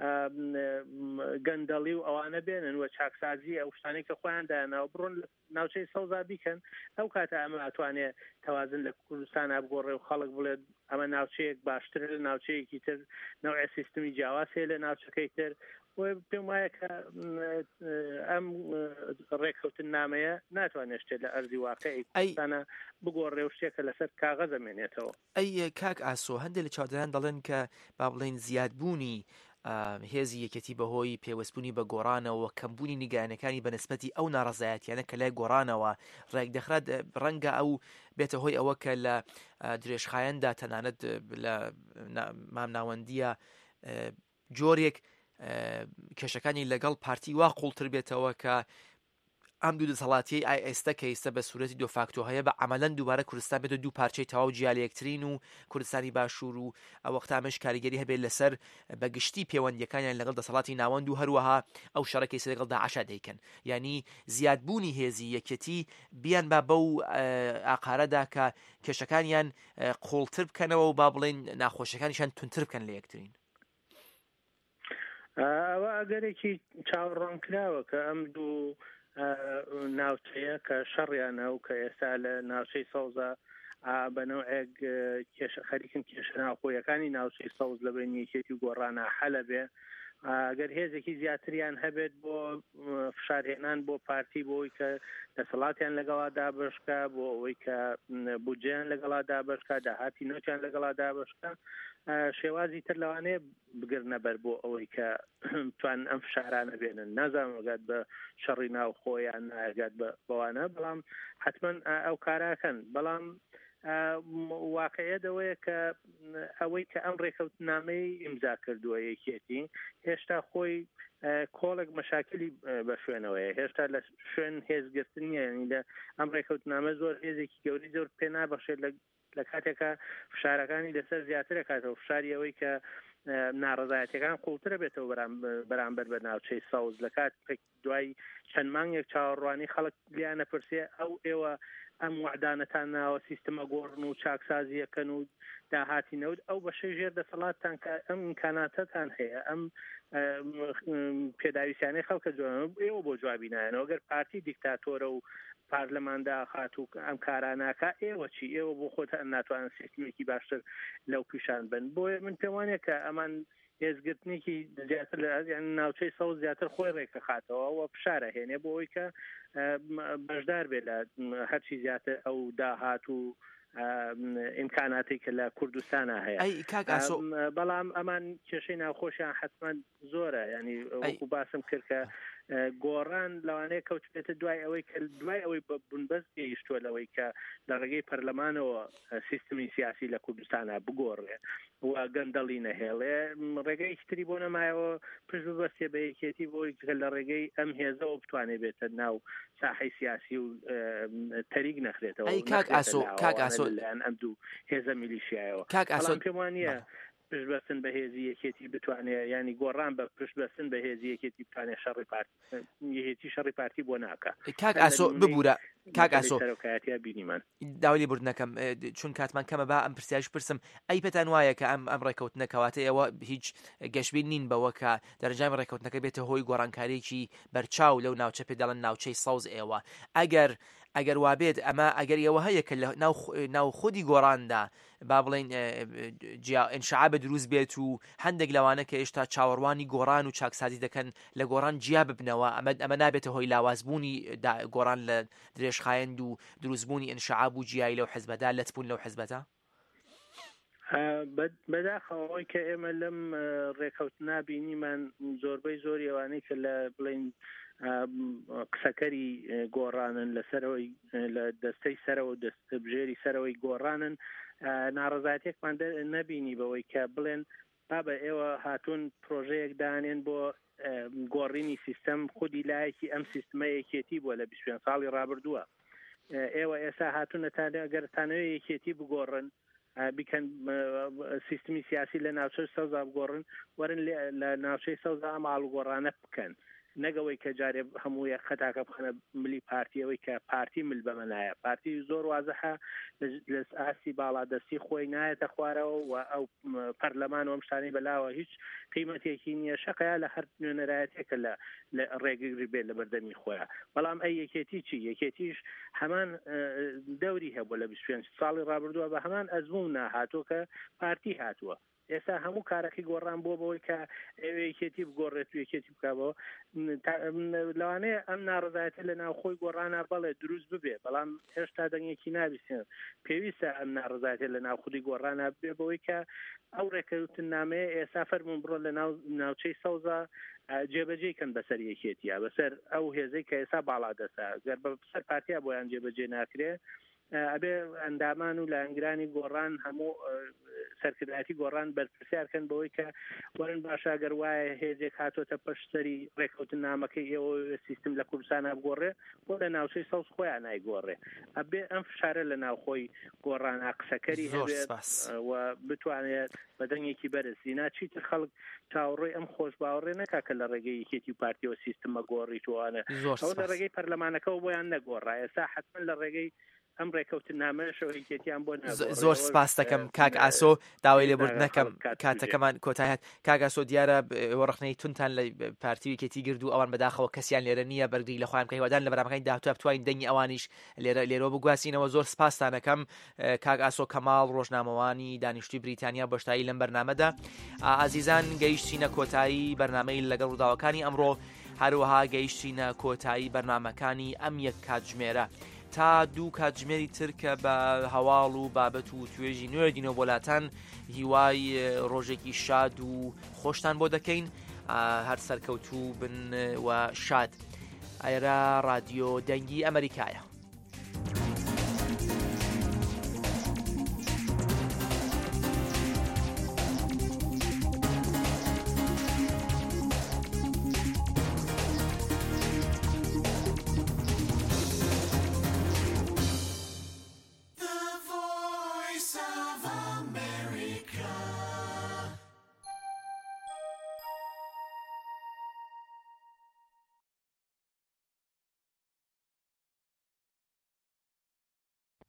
S: گەندەڵی و ئەوانە بێنن و چاکسازی ئەو شتانەی کە خۆیان دایانەوە بڕۆن ناوچەی سەوزا بیکەن ئەو کاتە ئەمە ئەتوانێت تەوازن لە کوردستان بگۆڕێ و خەڵک بڵێت ئەمە ناوچەیەک باشتر لە ناوچەیەکی تر نەوعی سیستمی جیاواز هەیە لە ناوچەکەی تر پێم وایە کە ئەم ڕێکەوتن نامەیە ناتوانێت شتێت لە ئەرزی واقعی کوردستانە بگۆڕێ و شتێکە لەسەر کاغەز ئەمێنێتەوە.
Q: ئەی کاک ئاسۆ هەندێک لە چاودێران دەڵێن کە با بڵێن زیادبوونی هێزی یەکەتی بەهۆی پێوەستبوونی بە گۆڕانەوە کەمبوونی نیگانەکانی بەنسبەتی ئەو ناڕەزایەتیانە کە لای گۆڕانەوە ڕێک دەخرات ڕەنگە ئەو بێتە هۆی ئەوە کە لە درێژخایەندا تەنانەت لە مامناوەندیە جۆرێک کێشەکانی لەگەڵ پارتی وا قوڵتر بێتەوە کە ئەم دوو دەسەڵاتی ئای ئێستا کە ئێستا بە سوورەتی دۆفاکتۆ هەیە بە عەمەلەن دووبارە کوردستان بێتە دوو پارچەی تەواو جیا لە یەکترین و کوردستانی باشوور و ئەوەختە ئەمەش کاریگەری هەبێت لەسەر بەگشتی پەیوەندیەکانیان لەگەڵ دەسەڵاتی ناوەند و هەروەها ئەو شەڕەکەی لەگەڵ داعەشا دەیکەن یعنی زیادبوونی هێزی یەکەتی بیان با بەو ئاقارەدا کە کێشەکانیان قوڵتر بکەنەوە و با بڵێن ناخۆشیەکانیشان تونتر بکەن لە یەکترین.
S: ئەوە ئەگەرێکی چاوەڕوانکراوە کە ئەم دوو ناوچەیە کە شەڕیانە و کە ئێستا لە ناوچەی سەوزە بە نەوعێک خەریکن کێشە ناوخۆیەکانی ناوچەی سەوز لە بین یەکێتی و گۆڕانە حەلە بێ ئەگەر هێزێکی زیاتریان هەبێت بۆ فشارهێنان بۆ پارتی بۆی کە دەسەڵاتیان لەگەڵا دابشکە بۆ ئەوەی کە بودجەیان لەگەڵا دابشکە داهاتی نوتیان لەگەڵا دابشکە شێوازی تر لەوانەیە بگرنە بەر بۆ ئەوەی کە توان ئەم فشارانە بێنن نازانم ئەگات بە شەڕی ناو خۆیان ناگات بەوانە بەڵام حتمما ئەو کاراکەن بەڵام واقعیت ئەوەیە کە ئەوەی کە ئەم ڕێکەوتنامەی ئیمزا کردووە یەکێتی هێشتا خۆی کۆڵێک مەشاکلی بە شوێنەوەیە هێشتا لە شوێن هێزگرتن نیە لە ئەم ڕێکەوتنامە زۆر هێزێکی گەوری زۆر پێ نابەخشێت لە کاتێکە فشارەکانی لەسەر زیاترە کاتەوە فشاری ئەوەی کە ناڕەزایەتەکان قوڵترە بێتەوە بەرامبەر بە ناوچەی سەوز لە کات دوای چەند مانگێک چاوەڕوانی خەڵک لیانە پرسێ ئەو ئێوە ئەم وعدانەتان ناوە سیستەمە گۆڕن و چاکسازیەکەن و داهاتی نەوت ئەو بەشەی ژێر دەسەڵاتتان ئەم ئیمکاناتەتان هەیە ئەم پێداویستیانەی خەڵکە جوان ئێوە بۆ جوابی نایەنەوە ئەگەر پارتی دیکتاتۆرە و پارلەماندا خات و ئەم کاراناکە ئێوە چی ئێوە بۆ خۆتان ناتوانن سیستمێکی باشتر لەو پیشان بن بۆیە من پێم وانێ کە ئەمان هێزگرتنێکی زیاتر لە ناوچەی سەوز زیاتر خۆی ڕێکە خاتەوە ئەوە پشارە هێنێ بۆ ئەوی کە بەشدار بێت لە هەرچی زیاتر ئەو داهات و ئیمکاناتی کە لە کوردستانە هەیە بەڵام ئەمان کێشەی ناوخۆشیان حتمما زۆرە ینی وەکو باسم کرد کە گۆڕان لەوانەیە کەوت بێتە دوای ئەوەی کە دوای ئەوەی بنبەست گەیشتووە لەوەی کە لە ڕێگەی پەرلەمانەوە سیستمی سیاسی لە کوردستانە بگۆڕێ و گەندەڵی نەهێڵێ ڕێگەی تری بۆ نەمایەوە پشت ببەستێ بە یەکێتی بۆی کە لە ڕێگەی ئەم هێزەوە بتوانێت بێتە ناو ساحەی سیاسی و تەریک نەخرێتەوە لەیان ئەم دوو هێزە میلیشیایەوە بەڵام پێم وانییە پشتبەستن بە هێزی یەکێتی بتوانێت ینی گۆڕان بە پشتبەستن بە هێزی یەکێتی بتوانێت شەڕی پارتی یەکێتی شەڕی پارتی بۆ ناکە
Q: کاک ئاسۆ ببوورە کاک ئاسۆ
S: سەرۆکایەتیا بینیمان
Q: داوای لێبورد نەکەم چون کاتمان کەمە با ئەم پرسیاش پرسم ئەی پێتان وایە کە ئەم ئەم ڕێکەوتنەکەواتە ئێوە هیچ گەشتبین نین بەوە کە دەرەنجام ڕێکەوتنەکە بێتە هۆی گۆڕانکاریی بەرچاو لەو ناوچە پێداڵن ناوچەی سەوز ئێوە ئەگەر ئەگەر وابێت ئەمە ئەگەر ئێوە هەیە کە لە ناو خودی گۆڕاندا با بڵێن ئینشعاب دروست بێت و هەندێک لەوانە کە هێشتا چاوەڕوانی گۆڕان و چاکسازی دەکەن لە گۆڕان جیا ببنەوە ئەمە ئەمە نابێتە هۆی لاوازبوونی گۆڕان لە درێژخایەند و دروستبوونی ئینشعاب و جیایی لەو حزبەدا لەتبوون لەو حزبەتە
S: بەداخەوەی کە ئێمە لەم ڕێکەوتنا بینیمان زۆربەی زۆر ئەوانەی کە لە بڵین قسەکەری گۆڕانن لەسەرەوەی لە دەستەی سەرەوە دەستبژێری سەرەوەی گۆڕانن ناڕزایەتێکمان نەبینی بەوەی کە بڵێن بابە ئێوە هاتوون پرۆژەیەک دانێن بۆ گۆڕینی سیستەم خودی لایەکی ئەم سیستمە یەکێتی بووە لە بیست و پێنج ساڵی ڕابردووە ئێوە ئێستا هاتوونەتانە ئەگەرتانەوەی یەکێتی بگۆڕن بیکەن سیستمی سیاسی لە ناوچەی سەوزا بگۆڕن وەرن لە ناوچەی سەوزا ئەماڵ گۆڕانە بکەن نەگەوەی کە جارێ هەمووی خەتاکە بخەنە ملی پارتیەوەی کە پارتی مل بەمەنایە پارتی زۆر وازەحە لە ئاسی باڵادەستی خۆی نایەتە خوارەوە و ئەو پەرلەمان و ئەم شتانەی بەلاوە هیچ قیمەتێکی نییە شەقەیە لە هەر نوێنەرایەتێکە لە ڕێگەگری بێت لە بەردەمی خۆیان بەڵام ئەی یەکێتی چی یەکێتیش هەمان دەوری هەبووە لە بیست و پێنج ساڵی ڕابردووە بە هەمان ئەزموو ناهاتوە کە پارتی هاتووە ئێستا هەموو کارەکەی گۆڕان بۆ بەوەی کە ئێوەیەکێتی بگۆڕێت و یەکێتی بکەوە لەوانەیە ئەم ناڕزایەتە لە ناوخۆی گۆڕانە بەڵێ دروست ببێ بەڵام هێشتا دەنگێکی نابیستێن پێویستە ئەم ناڕزایەتە لە ناوخودی گۆڕانە بێ بەوەی کە ئەو ڕێکەوتن نامەیە ئێستا فەرمون بڕۆ لە ناوچەی سەوزا جێبەجێ کەن بەسەر یەکێتیە بەسەر ئەو هێزەی کە ئێستا باڵادەسە گەر بەسەر پارتیا بۆیان جێبەجێ ناکرێ ئەبێ ئەندامان و لە ئەنگرانی گۆڕان هەموو سەرکردایەتی گۆڕان بەرپرسیارکەن بەوەی کە وەرن باشە گەر وایە هێزێک هاتۆتە پەشسەری ڕێکەوتن نامەکەی ئێوە سیستم لە کوردستانە بگۆڕێ بۆ لە ناوچەی سەوز خۆیان نایگۆڕێ ئەبێ ئەم فشارە لە ناوخۆی گۆڕانە قسەکەری هەبێت و بتوانێت بەدەنگێکی بەرزینا چیتر خەڵک چاوەڕێی ئەم خۆش باوەڕێ نەکا کە لە ڕێگەی یەکێتی و پارتیەوە سیستمە گۆڕیتوانە ئەو لە ڕێگەی پەرلەمانەکەەوە بۆیان نەگۆڕا ئێستا حتمما لە ڕێگەی ئەم ڕێکەوتن نامەشەوەیکێتیان بۆ
Q: زۆر سپاس دەکەم کاک ئاسۆ داوای لێبورد نەکەم کاتەکەمان کۆتایەت کاک ئاسۆ دیارە وەڕخنەی تونتان لە پارتی یەکێتی گرد و ئەوان بەداخەوە کەسیان لێرە نییە بەرگری لە خۆیان کە هیوادان لە بەرامەکانی داهاتوو بتوانین دەنگی ئەوانیش لێرە لێرەوە بگواسینەوە زۆر سپاستانەکەم کاک ئاسۆ کەماڵ ڕۆژنامەوانی دانیشتووی بریتانیا بەشداری لەم بەرنامەدا ئازیزان گەیشتینە کۆتایی بەرنامەی لەگەڵ ڕووداوەکانی ئەمڕۆ هەروەها گەیشتینە کۆتایی بەرنامەکانی ئەم یەک کاتژمێرە تا دوو کاتژمێری تر کە بە هەواڵ و بابەت و توێژی نوێ دینەوە بۆلاتان هیوای ڕۆژێکی شاد و خۆشتان بۆ دەکەین هەر سەرکەوتوو بن و شاد ئێرە ڕادیۆ دەنگی ئەمریکایە.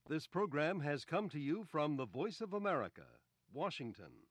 T: This program has come to you from the Voice of America, Washington.